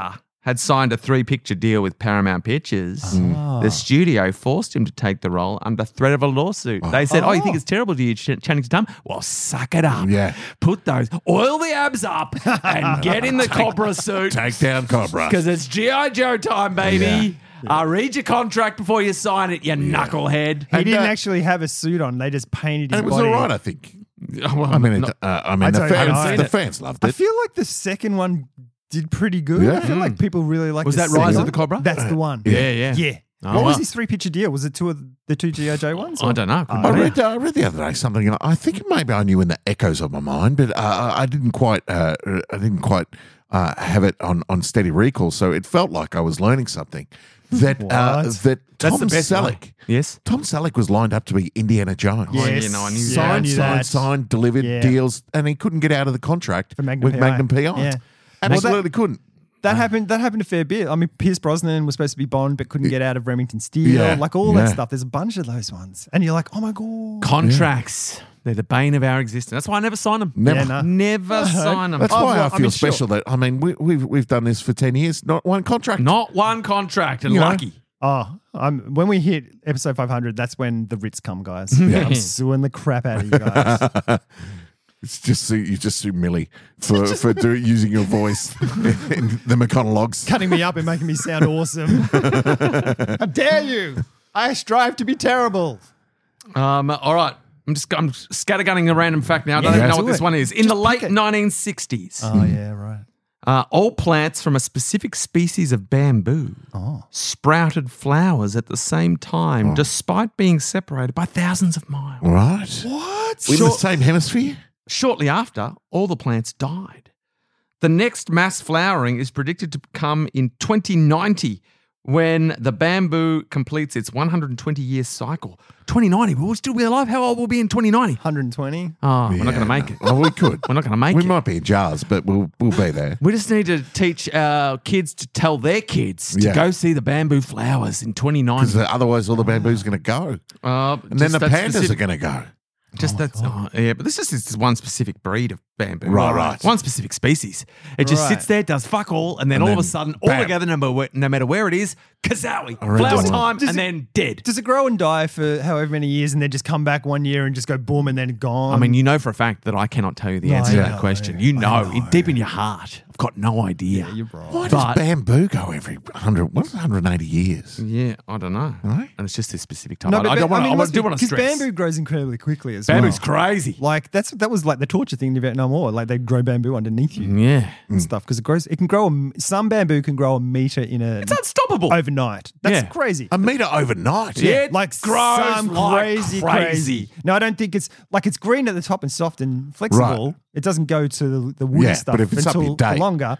had signed a three-picture deal with Paramount Pictures, the studio forced him to take the role under threat of a lawsuit. They said, oh, you think it's terrible, do you, Ch- Channing Tatum? Well, suck it up. Yeah. Put those, oil the abs up and get in the Cobra suit Take down Cobra. because it's G I. Joe time, baby. Uh, read your contract before you sign it, you knucklehead. He didn't uh, actually have a suit on. They just painted his And it was body. all right, I think. Well, I mean, it, not- uh, I mean, I the, don't- I haven't fans, seen the it. fans loved I it. feel like the second one did pretty good. Yeah. I feel like people really like Was the that Rise second of the Cobra? one. That's the one. Yeah, yeah. Yeah. Oh, what was wow. his three picture deal? Was it two of the two G I. Joe ones? I or- don't know. Oh, I Couldn't read, uh, I read the other day something. And I think maybe I knew in the echoes of my mind, but uh, I didn't quite. Uh, I didn't quite uh, have it on, on steady recall. So it felt like I was learning something. That uh, What? that That's Tom the best way. Selleck. Yes. Tom Selleck was lined up to be Indiana Jones. Oh, yeah, Yes. no, I knew Yeah, that. I Signed, knew signed, that. signed, delivered Yeah. deals, and he couldn't get out of the contract For Magnum with P I. Magnum P I. Yeah. Absolutely couldn't. That happened. That happened a fair bit. I mean, Pierce Brosnan was supposed to be Bond, but couldn't get out of Remington Steel. Yeah, Like all yeah. that stuff. There's a bunch of those ones, and you're like, oh my god. Contracts. They're the bane of our existence. That's why I never sign them. Never. Yeah, no. Never sign them. That's Oh, why well, I I feel mean, special. sure. That I mean, we, we've we've done this for ten years. Not one contract. Not one contract and You know. lucky. Oh, I'm, when we hit episode five hundred, that's when the Ritz come, guys. I'm suing the crap out of you guys. It's just so you just sue Millie for for do, using your voice in the McConaughey's. Cutting me up and making me sound awesome. How dare you? I strive to be terrible. Um, all right. I'm just I'm scattergunning a random fact now. I don't Yeah, even know do what this it. one is. In the Just late pick it. nineteen sixties, Oh, yeah, right. uh, all plants from a specific species of bamboo Oh. sprouted flowers at the same time, despite being separated by thousands of miles. Right. What? In the same hemisphere? Shortly after, all the plants died. The next mass flowering is predicted to come in twenty ninety, when the bamboo completes its one hundred twenty year cycle. twenty ninety, we'll still be alive. How old will we be in twenty ninety? one hundred twenty. Oh, we're not Yeah, going to make it. Oh, we could. We're not going to make we it. might be in jars, but we'll we'll be there. We just need to teach our kids to tell their kids to Yeah. go see the bamboo flowers in twenty ninety. Because otherwise, all the bamboo's going to go, Uh, and then just the that pandas specific- are going to go. Just that's oh, yeah, but this is this is one specific breed of bamboo. Right, right. One specific species. It just Right. sits there, does fuck all, and then And all of a then sudden, all bam. together, no matter where, no matter where it is, kazowie, Around flower the world. time, Does and it- then dead. Does it grow and die for however many years and then just come back one year and just go boom and then gone? I mean, you know for a fact that I cannot tell you the No, answer I to know. that question. You I know, know. in- deep in your heart, I've got no idea. yeah, you're right. Why But- does bamboo go every hundred? What's one hundred eighty years? Yeah, I don't know. Right. And it's just this specific type. No, I, but I don't ba- want I mean, to. it must I do be- want to 'cause stress. bamboo grows incredibly quickly as Bamboo's well. crazy. Like that's that was like the torture thing in the Vietnam War. Like they grow bamboo underneath you Yeah, and stuff because it grows. It can grow. A, m- some bamboo can grow a meter in a it's unstoppable. overnight. That's Yeah. crazy. A meter overnight. Yeah. It like grows some like crazy, crazy. crazy. No, I don't think it's like it's green at the top and soft and flexible. Right. It doesn't go to the, the woody Yeah, stuff but if it's up until your date. for longer.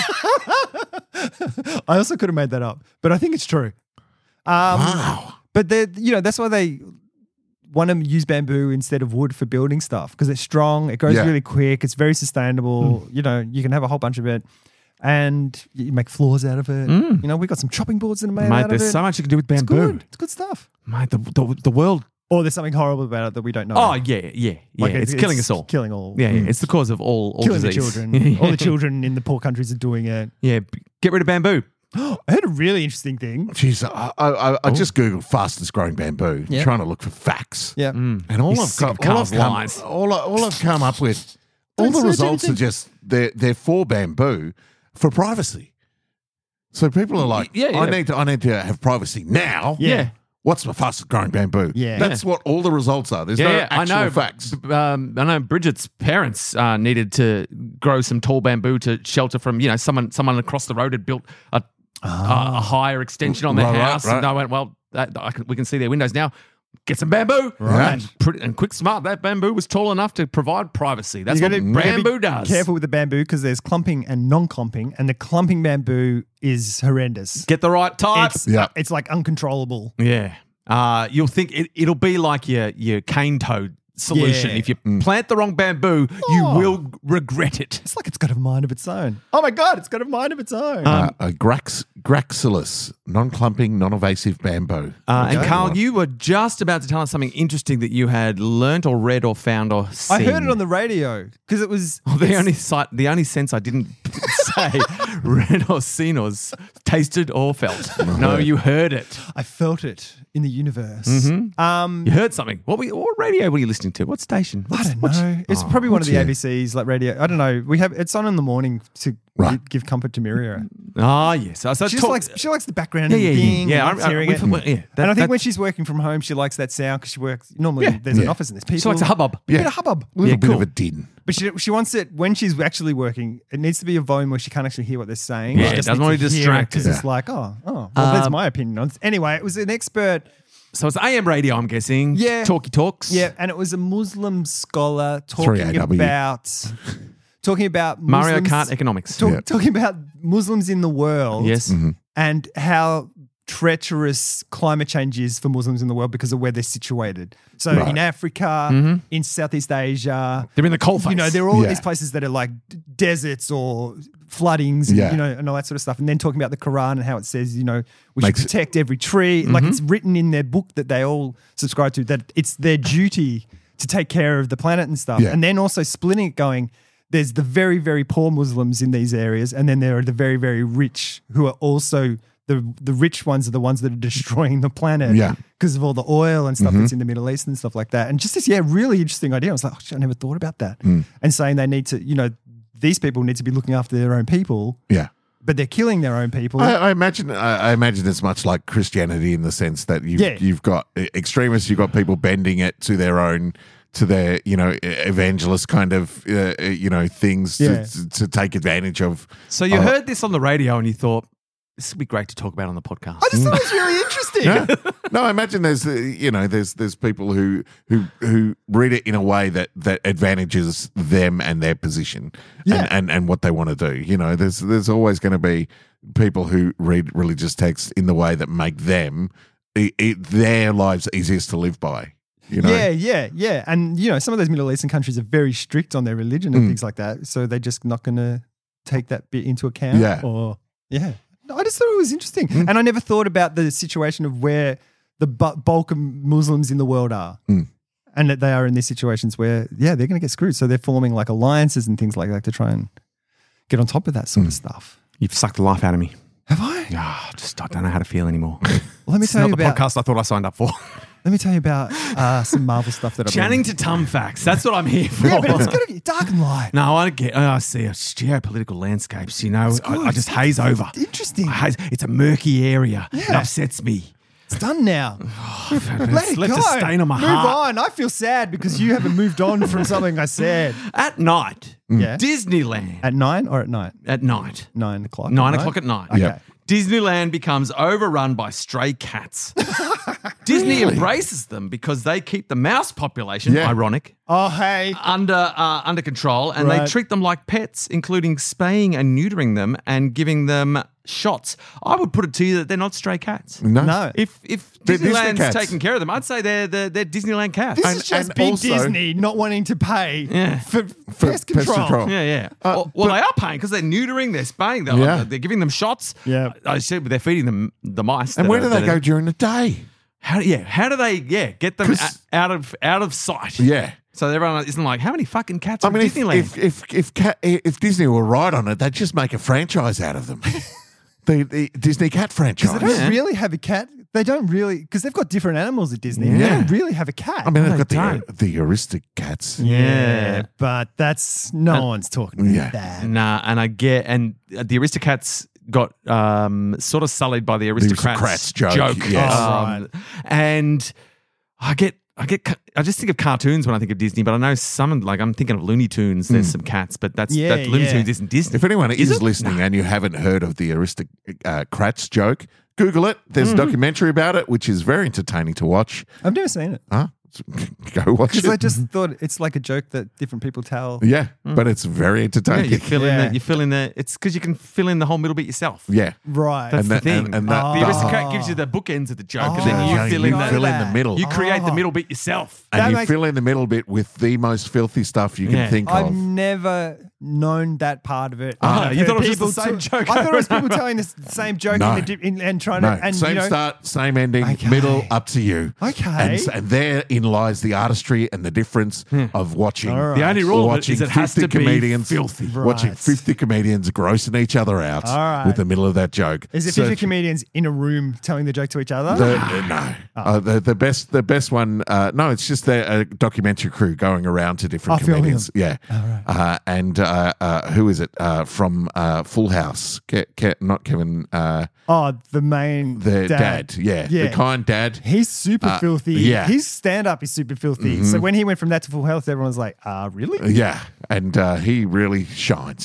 I also could have made that up, but I think it's true. Um, Wow. But they, you know, that's why they want to use bamboo instead of wood for building stuff because it's strong. It grows Yeah. really quick. It's very sustainable. You know, you can have a whole bunch of it, and you make floors out of it. You know, we got some chopping boards that are made Mate, out of there's it. so much you can do with It's bamboo. good. It's good stuff. Mate, the, the, the world. Or there's something horrible about it that we don't know. Oh, yeah, yeah, yeah. Like, it's, killing us all. Killing all. Yeah, yeah, it's the cause of all, all killing disease. the children. All the children in the poor countries are doing it. Yeah, b- get rid of bamboo. I heard a really interesting thing. Jeez, I, I, I just googled fastest growing bamboo, Yeah. trying to look for facts. Yeah. And all He's I've, sick got, of all, Carl's I've come, lies. all, I, all I've come up with, all Don't the search results anything. are just they're they're for bamboo for privacy. So people are like, Yeah, yeah. I need to I need to have privacy now. Yeah. What's the fastest growing bamboo? Yeah. That's what all the results are. There's Yeah, no yeah, I actual know. facts. B- Um, I know Bridget's parents uh, needed to grow some tall bamboo to shelter from, you know, someone someone across the road had built a, a, a higher extension on their Right, right, house. right. And I went, well, that, I can, we can see their windows now. Get some bamboo. Right. And, pretty, and quick smart, that bamboo was tall enough to provide privacy. That's You what gotta- you gotta bamboo be does. Careful with the bamboo because there's clumping and non-clumping, and the clumping bamboo is horrendous. Get the right type. It's, Yeah. it's like uncontrollable. Yeah. Uh, you'll think it, it'll be like your, your cane toad solution. Yeah. If you plant the wrong bamboo, you Oh. will regret it. It's like it's got a mind of its own. Oh my God, it's got a mind of its own. Uh, a Grax, Graxilus, non-clumping, non-evasive bamboo. Uh, and Okay. Carl, you were just about to tell us something interesting that you had learnt or read or found or seen. I heard it on the radio because it was. Oh, the it's- only site, the only sense I didn't say read or seen or s- tasted or felt. No, you heard it. I felt it in the universe. Mhm. Um, You heard something. What, were you, what radio were you listening to? What station? I What's- don't what's- know. It's oh, probably one of the what's A B Cs, like radio. I don't know. We have it's on in the morning to Right. gi- give comfort to Miria. Ah, yes. So, so She just talk- likes she likes the background Yeah, and yeah, the yeah. thing. Yeah, and I- likes I- hearing we- it. well, yeah, that- and I think that- when she's working from home, she likes that sound because she works. Normally, Yeah. there's an Yeah. office and there's people. She likes a hubbub. A bit Yeah. of hubbub. A little Yeah, bit cool. of a din. But she she wants it when she's actually working. It needs to be a volume where she can't actually hear what they're saying. Yeah, she just doesn't needs want to hear it distract 'cause her. it's like, oh, oh, well, that's Um, my opinion on it. Anyway, it was an expert. So it's A M radio, I'm guessing. Yeah. Talky talks. Yeah, and it was a Muslim scholar three talking A W. about talking about Mario Muslims, Kart economics. talk- Yeah. talking about Muslims in the world. Yes. And how treacherous climate change is for Muslims in the world because of where they're situated. So Right. in Africa, Mm-hmm. in Southeast Asia, They're in the coal face. you know, there are all Yeah. these places that are like d- deserts or floodings, and, Yeah. you know, and all that sort of stuff. And then talking about the Quran and how it says, you know, we Makes should it- protect every tree. Like it's written in their book that they all subscribe to, that it's their duty to take care of the planet and stuff. Yeah. And then also splitting it, going, there's the very, very poor Muslims in these areas, and then there are the very, very rich who are also the the rich ones are the ones that are destroying the planet Yeah. because of all the oil and stuff that's in the Middle East and stuff like that. And just this, yeah, really interesting idea. I was like, oh, shit, I never thought about that. And saying they need to, you know, these people need to be looking after their own people, Yeah. but they're killing their own people. I, I imagine. I, I imagine it's much like Christianity in the sense that you've Yeah. you've got extremists, you've got people bending it to their own, to their you know evangelist kind of uh, you know things Yeah. to, to take advantage of. So you Oh. heard this on the radio and you thought, this would be great to talk about on the podcast. I just thought it was really interesting. Yeah. No, I imagine there's uh, you know there's there's people who who who read it in a way that that advantages them and their position Yeah. and, and and what they want to do. You know, there's there's always going to be people who read religious texts in the way that make them it, it, their lives easiest to live by. You know? Yeah, yeah, yeah. And, you know, some of those Middle Eastern countries are very strict on their religion and Mm. things like that. So they're just not going to take that bit into account. Yeah. Or, yeah. No, I just thought it was interesting. And I never thought about the situation of where the bu- bulk of Muslims in the world are. Mm. And that they are in these situations where, yeah, they're going to get screwed. So they're forming like alliances and things like that to try and get on top of that sort of stuff. You've sucked the life out of me. Have I? Ah, just I don't know how to feel anymore. Well, let me It's tell not you the about. podcast I thought I signed up for. Let me tell you about uh, some Marvel stuff that I've been- Channing to Tum facts. That's what I'm here for. Yeah, but it's going to be dark and light. No, I get. I see a geopolitical landscapes. You know, I, I just haze over. Interesting. I haze, it's a murky area. It Yeah. upsets me. It's done now. Let It's it left go. a stain on my Move heart. on. I feel sad because you haven't moved on from something I said. At night, Yeah. Disneyland. At nine or at night? At night, Nine o'clock. nine o'clock at night. Okay. Yeah. Disneyland becomes overrun by stray cats. Disney embraces them because they keep the mouse population, Yeah. ironic, Oh, hey. under uh, under control, and they Right. treat them like pets, including spaying and neutering them and giving them shots. I would put it to you that they're not stray cats. No. No. If if They're Disney Disneyland's cats. taking care of them, I'd say they're they're, they're Disneyland cats. This And- is just and big also- Disney not wanting to pay Yeah. for, For pest control. pest control. Yeah, yeah. Uh, well, well but- they are paying because they're neutering, they're spaying, they're, Yeah. they're giving them shots. Yeah. I said they're feeding them the mice. And that where are- do they that go are- during the day? How, yeah, how do they? Yeah, get them 'Cause- a- out of out of sight. Yeah. So everyone isn't like, how many fucking cats I are mean, if Disneyland? if if if, cat, if Disney were right on it, they'd just make a franchise out of them. the, the Disney cat franchise. They don't Yeah. really have a cat. They don't really, because they've got different animals at Disney. They Yeah. don't really have a cat. I mean, No, they've got they the the Aristocats. yeah, but that's no one's talking Yeah. about that. Nah, and I get, and the Aristocats got um, sort of sullied by the Aristocrats, Aristocrats joke, yes. Oh, Um, and I get, I get, ca- I just think of cartoons when I think of Disney, but I know some, like I'm thinking of Looney Tunes. There's some cats, but that's Yeah, that Looney yeah. Tunes isn't Disney. If anyone is, it? listening and you haven't heard of the Aristocrats joke, Google it. There's a documentary about it, which is very entertaining to watch. I've never seen it. Huh? Go watch Because I it. just thought it's like a joke that different people tell. Yeah, but it's very Yeah, entertaining. you fill in Yeah. the, you fill in the. It's because you can fill in the whole middle bit yourself. Yeah. Right. That's And the that- thing. and- and that- the Oh. aristocrat gives you the bookends of the joke, Oh, and then you Yeah, fill you in the fill in the that. middle. You create the Oh. middle bit yourself. and That you makes- fill in the middle bit with the most filthy stuff you can Yeah. think I've of. never known that part of it. Ah, I've you heard thought it was just the people same t- joke I thought it was over and people telling the same joke No. in the dip, in, and trying No, to and same you know, start, same ending, Okay. middle, up to you. Okay. And, s- and therein lies the artistry and the difference of watching. All right. The only rule of it watching is it has fifty to be comedians, filthy. Watching Right. fifty comedians grossing each other out All right. with the middle of that joke. Is it So- fifty comedians in a room telling the joke to each other? The, uh, no, Oh. uh, the the best the best one. Uh, no, it's just a, a documentary crew going around to different Oh, filming comedians. Yeah, uh, and uh, uh, who is it uh, from uh, Full House? Ke- Ke- not Kevin. Uh, oh, the main the dad. dad. Yeah, Yeah. the kind dad. He's super Uh, filthy. yeah. His stand up is super filthy. So when he went from that to Full Health, everyone's like, uh, really? Yeah, and uh, he really shines.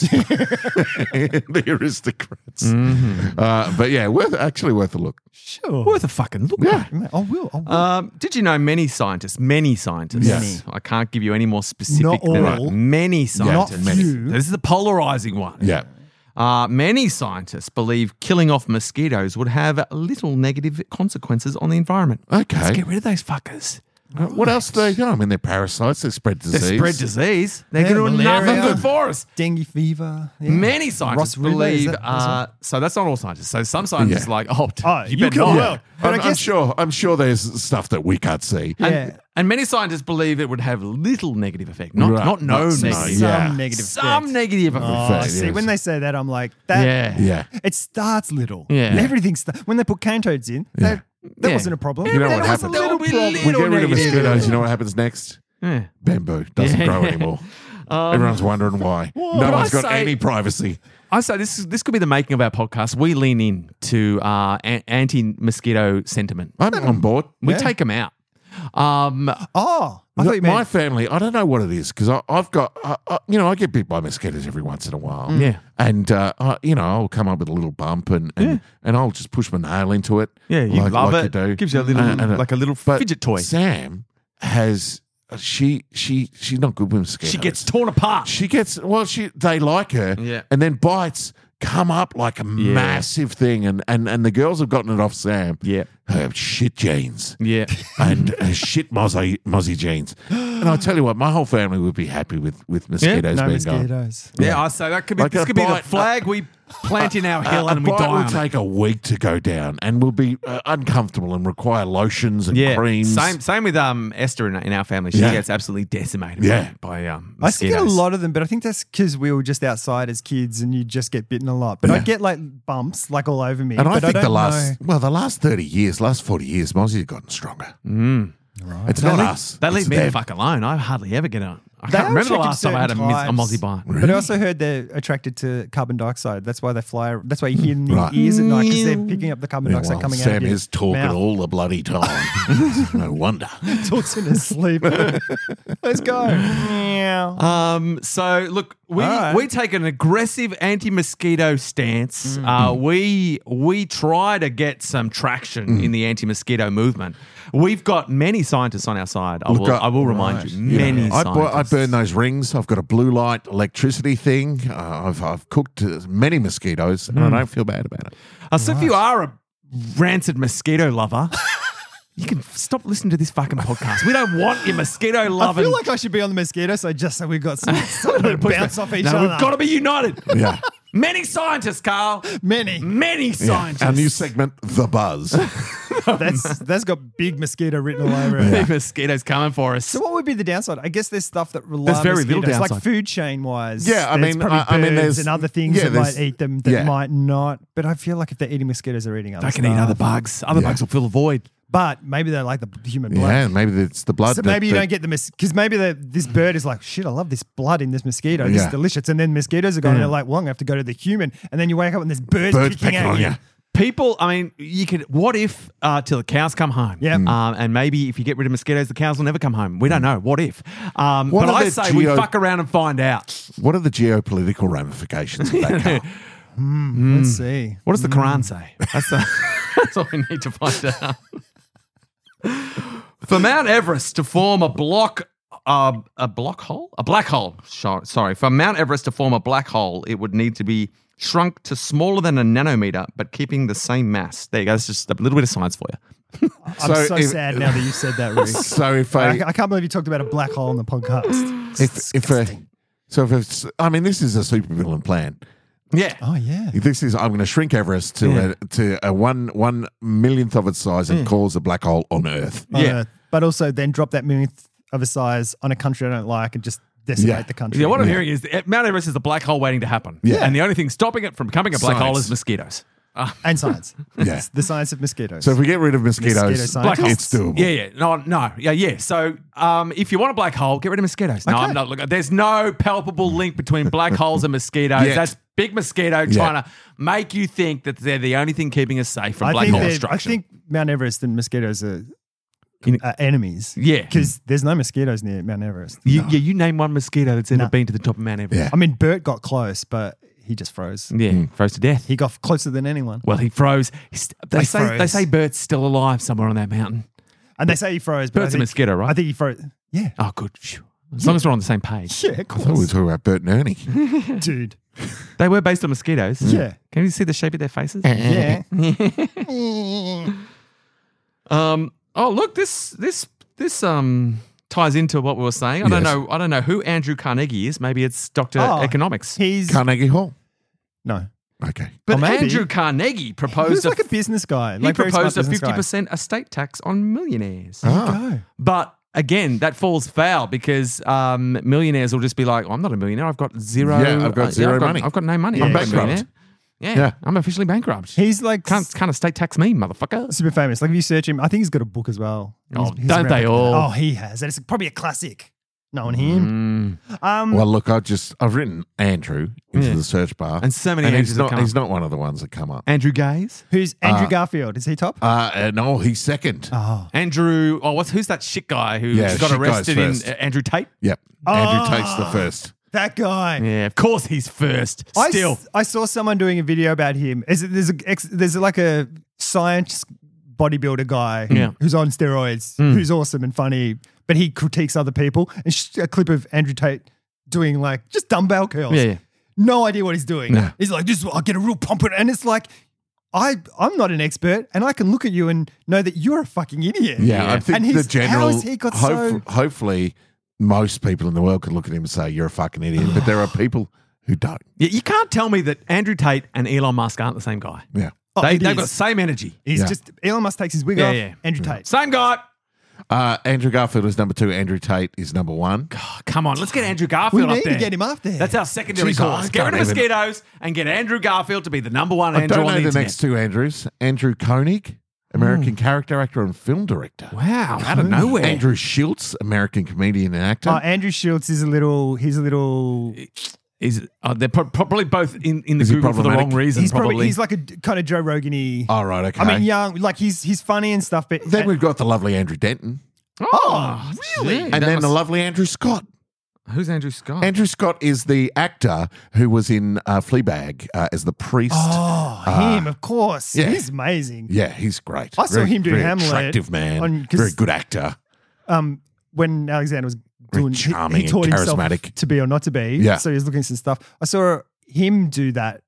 The aristocrats. Mm-hmm. Uh, but yeah, worth actually worth a look. Sure. Worth a fucking look. Yeah. Man, I will. I will. Um, did you know many scientists, many scientists, Yes. I can't give you any more specific Not than all. that. Many scientists. Not few. This is the polarizing one. Yeah. Uh, many scientists believe killing off mosquitoes would have little negative consequences on the environment. Let's Okay. get rid of those fuckers. Uh, what else do they do? I mean, they're parasites. They spread They disease. spread disease. They're Yeah, going to do nothing malaria. good for us. Dengue fever. Yeah. Many scientists Ross River, is believe. that- uh, so that's not all scientists. So some scientists Yeah. are like, oh, Oh, you, you better kill not. the world. But I'm, I I'm guess- sure. I'm sure there's stuff that we can't see. Yeah. And, and many scientists believe it would have little negative effect, not Right. not no Not- negative. no, Some yeah. negative Some effect. negative Oh, effect. effect, see, yes. when they say that, I'm like, that. Yeah. Yeah. It starts little. Yeah. Everything sta- when they put cane toads in, that, that Yeah. wasn't a problem. You know that what was happens? a little There'll be problem. We little get rid of negative. mosquitoes. You know what happens next? Yeah. Bamboo doesn't Yeah. grow anymore. Everyone's wondering why. But No I one's got say- any privacy. I say this is, this could be the making of our podcast. We lean in to uh, a- anti-mosquito sentiment. I'm on board. We Yeah. take them out. Um, Oh, I Look, thought you my meant. family, I don't know what it is because I've got, uh, uh, you know, I get bit by mosquitoes every once in a while. Yeah. And, uh, I, you know, I'll come up with a little bump and, and, Yeah. and I'll just push my nail into it. yeah, you like, love like it. You do. Gives you a little, And- and, uh, like a little but fidget toy. Sam has, she, she, she's not good with mosquitoes. She gets torn apart. She gets, well, she, they like her. Yeah. And then bites come up like a Yeah. massive thing. And, and, and the girls have gotten it off Sam. Yeah. Her shit genes. Yeah. and uh, shit mozzie, mozzie jeans. And I tell you what, my whole family would be happy with, with mosquitoes No being gone. mosquitoes. Yeah, I say that could be Like this a could be the bite- flag we plant in our hill A and we bite die will on it. take a week to go down and will be uh, uncomfortable and require lotions and Yeah, creams. same same with um Esther in, in our family. She Yeah. gets absolutely decimated Yeah. by, by um I still get a mosquitoes. lot of them, but I think that's because we were just outside as kids and you just get bitten a lot. But I Yeah. get like bumps like all over me. And I but think I the don't last, know. well, the last thirty years, last forty years, Mozzie's gotten stronger. Mm. It's They not leave, us. They it's leave me the them. fuck alone. I hardly ever get a. I They can't are remember the attracted last to time I had a, certain mis- a types. mozzie bite. But I also heard they're attracted to carbon dioxide. That's why they fly. That's why you hear in the Right. ears at night because they're picking up the carbon Yeah, dioxide well, coming out Sam of your is talking mouth. all the bloody time. No wonder. Talks in his sleep. Let's go. Meow. Um. So look, we All right. we take an aggressive anti-mosquito stance. Uh, we we try to get some traction in the anti-mosquito movement. We've got many scientists on our side. I We've will, got- I will remind right. you, many I, bu- I scientists. burn those rings. I've got a blue light electricity thing. Uh, I've, I've cooked uh, many mosquitoes and I don't feel bad about it. Uh, so if you are a rancid mosquito lover, you can stop listening to this fucking podcast. We don't want your mosquito I loving. feel like I should be on the mosquito, so just so we've got some, something to bounce off each no, other. we've got to be united. Yeah. Many scientists, Carl. Many. Many Yeah. scientists. Our new segment, The Buzz. That's that's got big mosquito written all over it. Big mosquitoes coming for us. So what would be the downside? I guess there's stuff that rely There's on very little mosquitoes, like downside. food chain wise. Yeah, I there's mean, probably I- I mean, birds there's- and other things yeah, that might there's- eat them that yeah. might not. But I feel like if they're eating mosquitoes, they're eating other They can stuff. eat other bugs. Other Yeah. bugs will fill the void. But maybe they like the human blood. Yeah, maybe it's the blood. So that- maybe you that- don't get the because maybe the, this bird is like, shit, I love this blood in this mosquito. This Yeah. is delicious. And then mosquitoes are going, they're like, well, I'm going to have to go to the human. And then you wake up and there's birds, birds picking, pecking at on you. you. People, I mean, you could. What if uh, till the cows come home? Yeah. Mm. Um, and maybe if you get rid of mosquitoes, the cows will never come home. We don't know. What if? Um, What but are I the say we geo- fuck around and find out. What are the geopolitical ramifications of that, Carl? Let's see. What does the Quran say? That's, the, that's all we need to find out. For Mount Everest to form a block, uh, a block hole, a black hole. Sure, sorry, for Mount Everest to form a black hole, it would need to be shrunk to smaller than a nanometer, but keeping the same mass. There you go. That's just a little bit of science for you. I'm So so, if- sad now that you said that, Rick. So if I, a I can't believe you talked about a black hole on the podcast. if if a So if it's, I mean, this is a supervillain plan. Yeah. Oh yeah. This is I'm going to shrink Everest to Yeah. a, to a one one millionth of its size and cause a black hole on Earth. On Yeah. Earth. But also then drop that millionth of a size on a country I don't like and just decimate Yeah. the country. Yeah, what I'm hearing is that Mount Everest is a black hole waiting to happen. Yeah. And the only thing stopping it from becoming a black hole Science. is mosquitoes. And science. Yeah. It's the science of mosquitoes. So if we get rid of mosquitoes, Mosquito science. Black it's holes. doable. Yeah, yeah. No, no. Yeah, yeah. So um, if you want a black hole, get rid of mosquitoes. No, Okay. I'm not. Look, there's no palpable link between black holes and mosquitoes. Yeah. That's big mosquito trying to make you think that they're the only thing keeping us safe from I black think hole they're- I destruction. think Mount Everest and mosquitoes are, You- are enemies. Yeah. Because there's no mosquitoes near Mount Everest. you, yeah, you name one mosquito that's ever No. been to the top of Mount Everest. Yeah. I mean, Bert got close, but he just froze. Yeah, froze to death. He got closer than anyone. well, he froze. He's, they He say they froze. say Bert's still alive somewhere on that mountain. And they say he froze. But Bert's I a think, mosquito, right? I think he froze. Yeah. Oh, good. Phew. As long as we're on the same page. Yeah, of I thought we were course. talking about Bert and Ernie. Dude. They were based on mosquitoes. Yeah. Can you see the shape of their faces? Yeah. Um. Oh, look this this this um ties into what we were saying. I don't Yes. know. I don't know who Andrew Carnegie is. Maybe it's Doctor Oh, Economics. He's Carnegie Hall. no. Okay. But Or maybe- Andrew Carnegie He proposed was a, like a business guy. he Like very smart proposed a business fifty guy. percent estate tax on millionaires. Ah. Go. But again, that falls foul because um, millionaires will just be like, oh, "I'm not a millionaire. I've got zero. Yeah, I've got uh, zero I've got, money. I've got no money. I'm I'm not a bankrupt." millionaire. Yeah, Yeah. I'm officially bankrupt. He's like Can't can't estate tax me, motherfucker. super famous. Like if you search him, I think he's got a book as well. Oh, He's- he's don't around they back- all? Oh, he has. And it's probably a classic. Knowing him. Mm. Um, Well, look, I just I've written Andrew into Yeah. the search bar, And so many and Andrews he's have not come he's up. not one of the ones that come up. Andrew Gaze. who's Andrew uh, Garfield? Is he top? Uh, uh, no, he's second. Oh. Andrew, oh, what's who's that shit guy who Yeah, got shit guy's arrested in first. uh, Andrew Tate? Yep. Oh. Andrew Tate's the first. That guy. Yeah, of course he's first. I, Still, s- I saw someone doing a video about him. Is it, there's a ex, there's like a science bodybuilder guy Yeah. who's on steroids, who's awesome and funny, but he critiques other people. And sh- a clip of Andrew Tate doing like just dumbbell curls. Yeah, yeah. No idea what he's doing. Yeah. He's like, this is what I get a real pump in it. And it's like, I, I'm not an expert and I can look at you and know that you're a fucking idiot. Yeah, Yeah. I think And the he's- general. how has he got so- Hopefully, most people in the world could look at him and say you're a fucking idiot, but there are people who don't. yeah, you can't tell me that Andrew Tate and Elon Musk aren't the same guy. Yeah. Oh, they, it they've is. got the same energy. He's Yeah. just, Elon Musk takes his wig Yeah, off. yeah. Andrew Tate. Same guy. Uh, Andrew Garfield is number two. Andrew Tate is number one. Oh, come on, let's get Andrew We Garfield need up there. to get him up there. That's our secondary Jeez, cause. I Get rid of don't even- mosquitoes and get Andrew Garfield to be the number one I Andrew don't on know the the internet. next two Andrews. Andrew Koenig, American character actor and film director. Wow, out of nowhere. Andrew Schultz, American comedian and actor. Oh, Andrew Schultz is a little, he's a little, Is uh, they're pro- probably both in, in the Is he Google for the wrong problematic? reason. he's probably, probably. he's like a d- kind of Joe Rogan-y. oh, right, okay. I mean, young, like he's he's funny and stuff, but Then we've got the lovely Andrew Denton. oh, really? And then the lovely Andrew Scott. Who's Andrew Scott? Andrew Scott is the actor who was in uh, Fleabag uh, as the priest. oh, him, of course. yeah. He's amazing. Yeah, he's great. I saw Very- him do very Hamlet attractive man. on- 'cause- very good actor. Um, when Alexander was Very doing, he- charming he, taught and himself charismatic. to be or not to be. Yeah. So he was looking at some stuff. I saw him do that,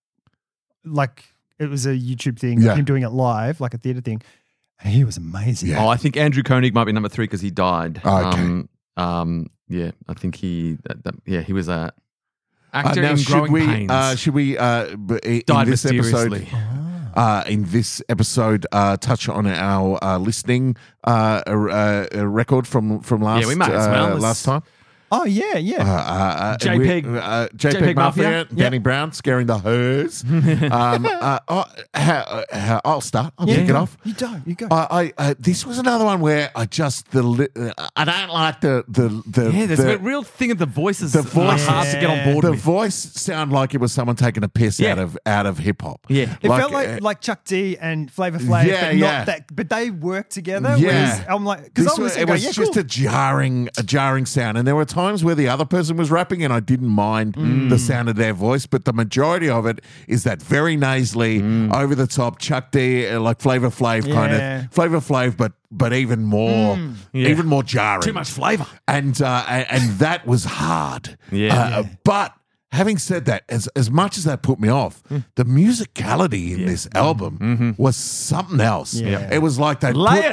like it was a YouTube thing. Yeah. Him doing it live, like a theater thing. And he was amazing. Yeah. Oh, I think Andrew Koenig might be number three because he died. Oh, okay. Um, um, yeah, I think he. That, that, yeah, he was a Uh, actor now, in should Growing we, Pains. uh, should we, uh, b- in died this episode, mysteriously. uh, in this episode, uh, touch on our uh, listening uh, uh, uh, record from from last Yeah, we might as well. uh, Let's- last time? Oh yeah, Uh, yeah. uh, uh, JPEG we- uh, JPEG, JPEG Mafia, Mafia. Danny Brown scaring the hers. um, uh, oh, how, uh, how, I'll start. I'll yeah, kick it go. off. You go. You go. I, I uh, this was another one where I just the li- uh, I don't like the the the yeah, there's the, a real thing of the voices. the are voice- hard to get on board the with. voice sound like it was someone taking a piss Yeah. out of out of hip hop. Yeah. it felt like uh, like Chuck D and Flavor Flav, Yeah, but yeah. not that. But they work together. Yeah. whereas I'm like, because This I'm was, listening, it going, was yeah, just cool. a jarring, a jarring sound, and there were times where the other person was rapping, and I didn't mind Mm. the sound of their voice, but the majority of it is that very nasally, over the top Chuck D, uh, like Flavor Flav kind Mm. Yeah. of Flavor Flav, but but even more, Yeah. even more jarring. Too much flavour. and uh, and, and that was hard. Yeah. Uh, but. Having said that, as as much as that put me off, the musicality in this album was something else. Yeah. It was like they Layers. put,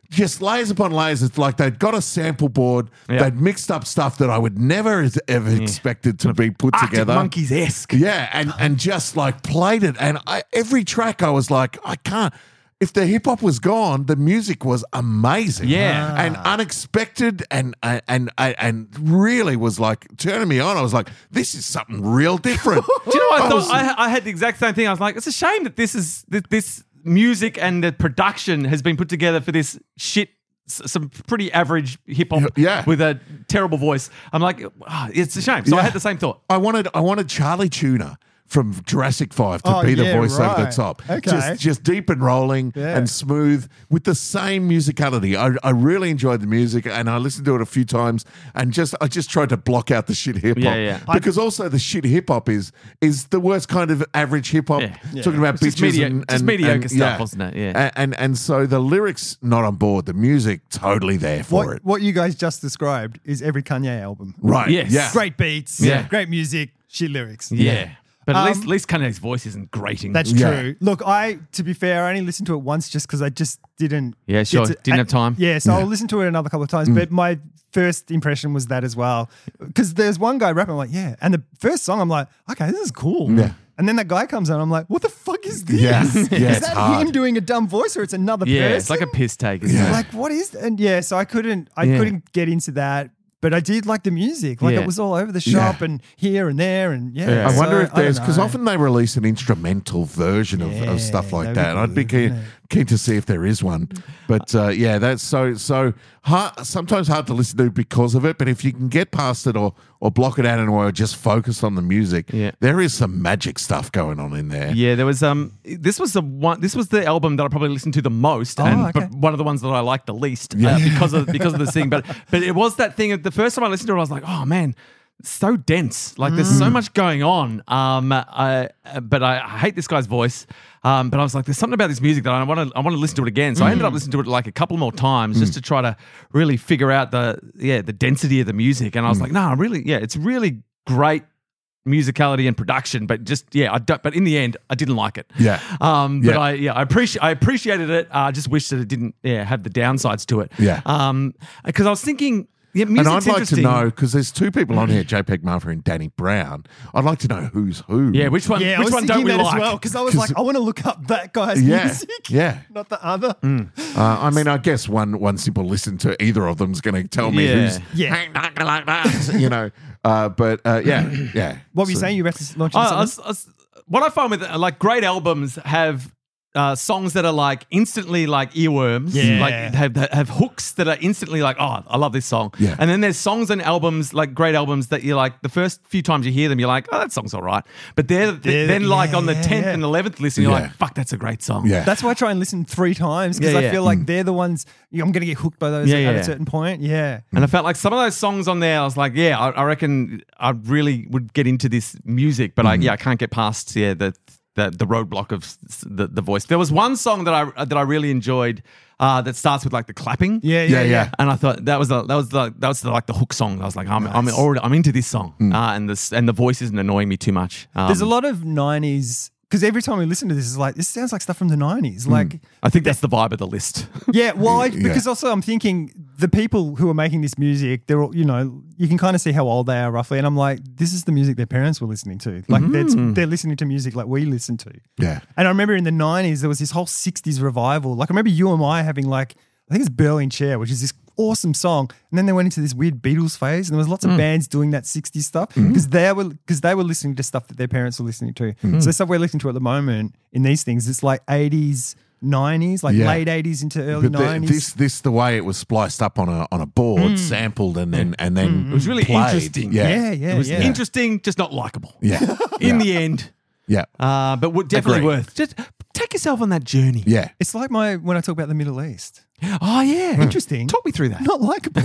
just layers upon layers. It's like they'd got a sample board, Yeah. they'd mixed up stuff that I would never have ever expected to be put Arctic together. Monkeys-esque. Yeah, and and just like played it, and I, every track I was like, I can't. If the hip hop was gone, the music was amazing, Yeah. and unexpected, and and and and really was like turning me on. I was like, this is something real different. Do you know what I, I thought? was- I, I had the exact same thing. I was like, it's a shame that this is that this music and the production has been put together for this shit. s- Some pretty average hip hop Yeah. with a terrible voice. I'm like, oh, it's a shame. So I Yeah. had the same thought. I wanted I wanted Charlie Tuna from Jurassic Five to Oh, be the yeah, voice over the right. top. Okay. Just just deep and rolling Yeah. and smooth with the same musicality. I, I really enjoyed the music and I listened to it a few times and just I just tried to block out the shit hip hop. Yeah, yeah. Because also the shit hip hop is is the worst kind of average hip hop. Yeah. Yeah. Talking about It's just bitches media- and, just and- mediocre and- stuff, wasn't it? Yeah. And, and and so the lyrics not on board, the music totally there for What, it. what you guys just described is every Kanye album. Right. Yes. Yeah. Great beats, Yeah. great music, shit lyrics. Yeah. But at Um, least, at least Kanye's voice isn't grating. That's Yeah. true. Look, I to be fair, I only listened to it once just because I just didn't. Yeah, get sure. to- Didn't have time. Yeah, so I'll listen to it another couple of times. But my first impression was that as well, because there's one guy rapping. I'm like, yeah, and the first song, I'm like, okay, this is cool. Yeah. And then that guy comes on, I'm like, what the fuck is this? Yeah. Is Yeah, it's that hard. him doing a dumb voice or it's another yeah, person? it's like a piss take. Isn't Yeah. it? Like, what is? And yeah, so I couldn't, I Yeah. couldn't get into that. But I did like the music. Like Yeah. it was all over the shop Yeah. and here and there and yeah. Yeah. I so wonder if don't there's because know. often they release an instrumental version of, Yeah, of stuff like that'd be that. And I'd be good, keen, wouldn't it? keen to see if there is one. But uh, yeah, that's so so hard. Sometimes hard to listen to because of it. But if you can get past it or or block it out and or just focus on the music, Yeah. there is some magic stuff going on in there. Yeah, there was um. This was the one. This was the album that I probably listened to the most, Oh, and okay. but one of the ones that I liked the least uh, because of because of the singing. But but it was that thing. The first time I listened to it, I was like, oh man, it's so dense. Like there's Mm. so much going on. Um, I but I, I hate this guy's voice. Um, but I was like, there's something about this music that I want to I want to listen to it again. So I ended up listening to it like a couple more times just to try to really figure out the yeah the density of the music. And I was like, no, really, yeah, it's really great musicality and production, but just yeah, I don't. But in the end, I didn't like it. Yeah. Um. But Yeah. I yeah I appreciate I appreciated it. I just wish that it didn't yeah have the downsides to it. Yeah. Um. Because I was thinking. Yeah, And music's I'd like to interesting. know because there's two people on here, JPEG Martha and Danny Brown. I'd like to know who's who. Yeah, which one? Yeah, I which was one thinking don't we that like? as well because I was like, I want to look up that guy's Yeah, music, yeah. not the other. Uh, I mean, I guess one one simple listen to either of them is going to tell me Yeah. who's Yeah. ain't not gonna like that, you know. Uh, but uh, yeah, yeah. What were you So- saying? You read to launch I- into I something? was- I was- what I find with uh, like great albums have uh, songs that are like instantly like earworms, Yeah. like have have hooks that are instantly like, oh, I love this song. Yeah. And then there's songs and albums like great albums that you're like the first few times you hear them, you're like, oh, that song's all right. But they're, They're- then like yeah, on the yeah, tenth yeah. and eleventh listen, you're Yeah. like, fuck, that's a great song. Yeah. That's why I try and listen three times because Yeah, I yeah. feel like they're the ones you know, I'm going to get hooked by those Yeah, at yeah. a certain point. Yeah. And I felt like some of those songs on there, I was like, yeah, I, I reckon I really would get into this music, but I yeah, I can't get past yeah the the, the roadblock of s- the, the voice. There was one song that I that I really enjoyed uh, that starts with like the clapping. Yeah, Yeah, yeah, yeah. yeah. And I thought that was the that was the that was the, like the hook song. I was like, I'm I'm already I'm into this song, uh, and this and the voice isn't annoying me too much. Um, There's a lot of nineties because every time we listen to this, it's like this sounds like stuff from the nineties. Like, I think that's the vibe of the list. yeah, well, I, because also I'm thinking the people who are making this music, they're all, you know, you can kind of see how old they are roughly, and I'm like, this is the music their parents were listening to. Like, they're, they're listening to music like we listen to. Yeah. And I remember in the nineties there was this whole sixties revival. Like I remember you and I having like I think it's Berlin Chair, which is this awesome song, and then they went into this weird Beatles phase, and there was lots of bands doing that sixties stuff because they were because they were listening to stuff that their parents were listening to. So the stuff we're listening to at the moment in these things, it's like eighties, nineties, like Yeah. late eighties into early But the, nineties. this this the way it was spliced up on a on a board, sampled and then and then It was really played. interesting. Yeah. yeah, yeah, It was yeah. interesting, just not likable. Yeah. In yeah. the end, yeah. uh, but would definitely Agreed. worth. Just take yourself on that journey. Yeah. It's like my when I talk about the Middle East. Oh yeah, Interesting. Talk me through that. Not likable.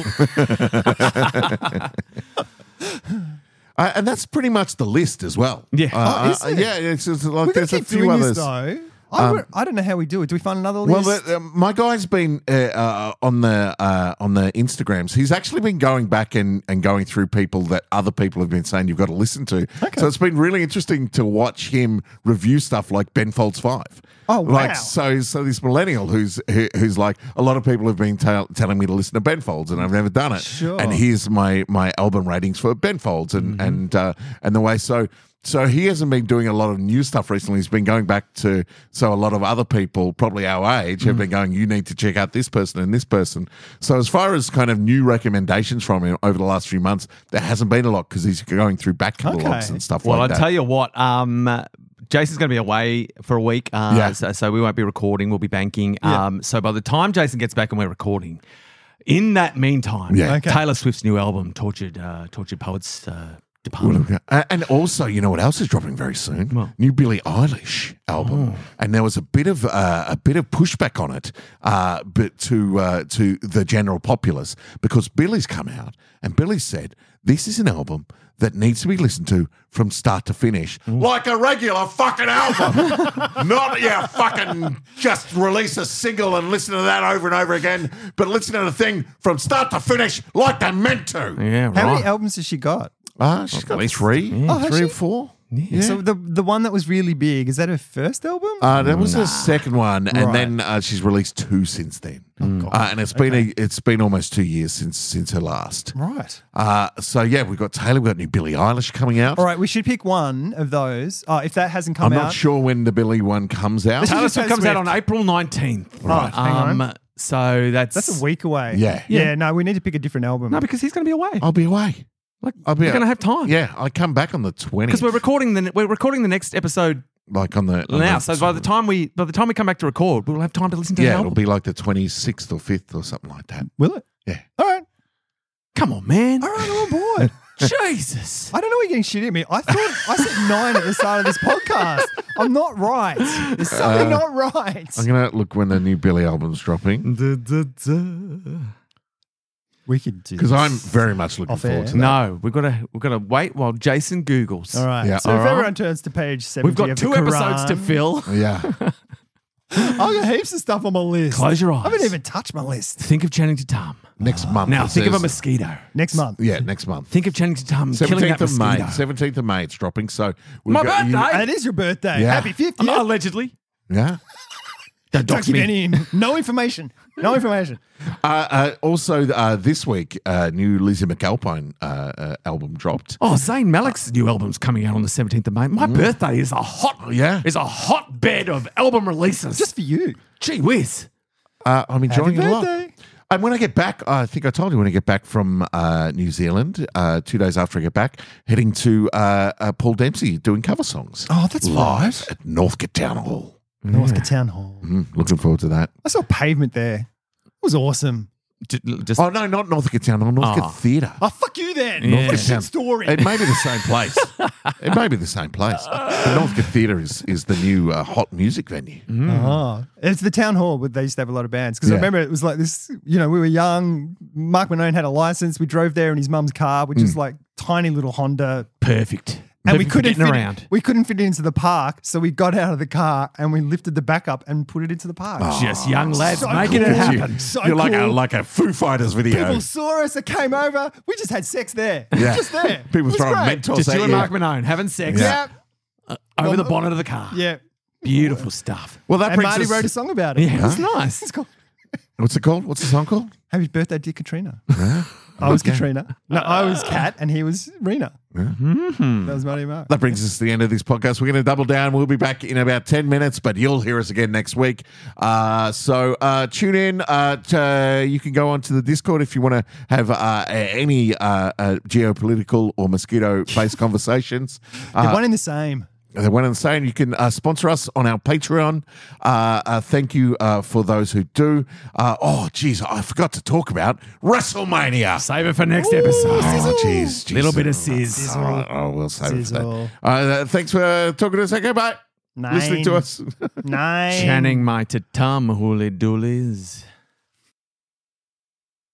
Uh, and that's pretty much the list as well. Yeah. Uh, Oh, is uh, it? yeah, it's just like We're gonna there's a keep few doing others. this though. I, would- I don't know how we do it. Do we find another Well, list? the, uh, my guy's been uh, uh, on the uh, on the Instagrams. He's actually been going back and, and going through people that other people have been saying you've got to listen to. So it's been really interesting to watch him review stuff like Ben Folds Five. Oh, wow. Like so, so this millennial who's who, who's like a lot of people have been tell telling me to listen to Ben Folds, and I've never done it. Sure. And here's my my album ratings for Ben Folds, and Mm-hmm. and uh, and the way so. So he hasn't been doing a lot of new stuff recently. He's been going back to, so a lot of other people, probably our age, have Mm. been going, you need to check out this person and this person. So as far as kind of new recommendations from him over the last few months, there hasn't been a lot because he's going through back catalogs Okay. and stuff Well, like I'll that. tell you what. Um, Jason's going to be away for a week, uh, Yeah. so, so we won't be recording. We'll be banking. Yeah. Um, so by the time Jason gets back and we're recording, in that meantime, Yeah. Okay. Taylor Swift's new album, "Tortured uh, Tortured Poets uh, Department." Uh, And also, you know what else is dropping very soon? What? New Billie Eilish album, and there was a bit of uh, a bit of pushback on it, uh, but to uh, to the general populace because Billie's come out and Billie said this is an album that needs to be listened to from start to finish, like a regular fucking album. Not yeah, fucking just release a single and listen to that over and over again, but listen to the thing from start to finish like they meant to. Yeah, right. How many albums has she got? Uh, she's got three, Oh, has three she? or four. So the the one that was really big, is that her first album? Uh, that was the second one, and Right. then uh, she's released two since then. uh, and it's been a, it's been almost two years since since her last. Right. Uh, so yeah, we've got Taylor, we've got new Billie Eilish coming out. All right, we should pick one of those. Uh, if that hasn't come I'm out. not sure when the Billie one comes out. This is Taylor just Swift Taylor comes out Swift. on April nineteenth. Right, hang on. So that's That's a week away. Yeah. Yeah, no, we need to pick a different album. No, because he's going to be away. I'll be away. Like, I'll be you're going to have time. Yeah, I come back on the twentieth. Because we're recording the we're recording the next episode like on the on now. the- So by the time we by the time we come back to record, we'll have time to listen to the yeah, it'll album. be like the twenty-sixth or fifth or something like that. Will it? Yeah. All right. Come on, man. All right, I'm on board. Jesus. I don't know why you're getting shit at me. I thought I said nine at the start of this podcast. I'm not right. There's something Uh, not right. I'm gonna look when the new Billie album's dropping We could do because this. I'm very much looking Off forward air. to that. No, we've got to we've got to wait while Jason Googles. All right. Yeah, so all if right. everyone turns to page seventy We've got of two the episodes to Quran, fill. Yeah. I've got heaps of stuff on my list. Close your I eyes. haven't even touched my list. Think of Channing Tatum. Next month. Now it think of a says- mosquito. Next month. Yeah, next month. Think of Channing Tatum killing that seventeenth of May. mosquito. seventeenth of May, it's dropping. So we've My got you- birthday? And it is your birthday. Yeah. Happy fiftieth. I'm not allegedly. yeah. Don't Don't dox give me. any no information. No information. Uh, uh, also, uh, this week, uh, new Lizzie McAlpine uh, uh, album dropped. Oh, Zayn Malik's new album's coming out on the seventeenth of May. My birthday is a hot Yeah. is a hotbed of album releases. Just for you. gee whiz. Uh, I'm enjoying Happy it a lot. birthday. And when I get back, I think I told you when I get back from uh, New Zealand, uh, two days after I get back, heading to uh, uh, Paul Dempsey doing cover songs. Oh, that's live right. at Northcote Town Hall. Northcote Town Hall. Mm, looking forward to that. I saw Pavement there. It was awesome. J- Just Oh, no, not Northcote Town Hall, Northcote Oh. Theatre. Oh, fuck you then. Yeah. What a shit story. It may be the same place. It may be the same place. The Northcote Theatre is, is the new uh, hot music venue. Oh, it's the town hall where they used to have a lot of bands. Because I Yeah. remember it was like this, you know, we were young. Mark Manone had a license. We drove there in his mum's car, which is like tiny little Honda. perfect. And we Perfect for couldn't getting fit around. It, we couldn't fit it into the park. So we got out of the car and we lifted the back up and put it into the park. Just young lads So making cool. it happen. So You're like a cool. like a Foo Fighters video. People saw us. They came over. We just had sex there. Yeah. Just there. People It was throwing great. Mentos Just at you and you. Mark Manone having sex Yeah. Yeah. over the Well, bonnet of the car. Yeah. Beautiful stuff. Well, that And brings Marty us- wrote a song about it. Yeah, it was nice. It's called What's it called? What's the song called? Happy Birthday, Dear Katrina. I was Okay. Katrina. No, I was Kat and he was Rena. Mm-hmm. That was Marty and Mark. That brings us to the end of this podcast. We're going to double down. We'll be back in about ten minutes, but you'll hear us again next week. Uh, so uh, tune in. Uh, to, you can go onto the Discord if you want to have uh, any uh, uh, geopolitical or mosquito-based conversations. They're Uh, one in the same. They went and saying you can uh, sponsor us on our Patreon. Uh, uh, thank you uh, for those who do. Uh, oh, geez, I forgot to talk about WrestleMania. Save it for next episode. Oh, jeez, jeez. Little bit of sizz. Oh, oh, we'll save it for Sizzle. that. Uh, thanks for talking to us. Okay, bye. Nine. Listening to us. Nine. Channing my tatum hooly doolies.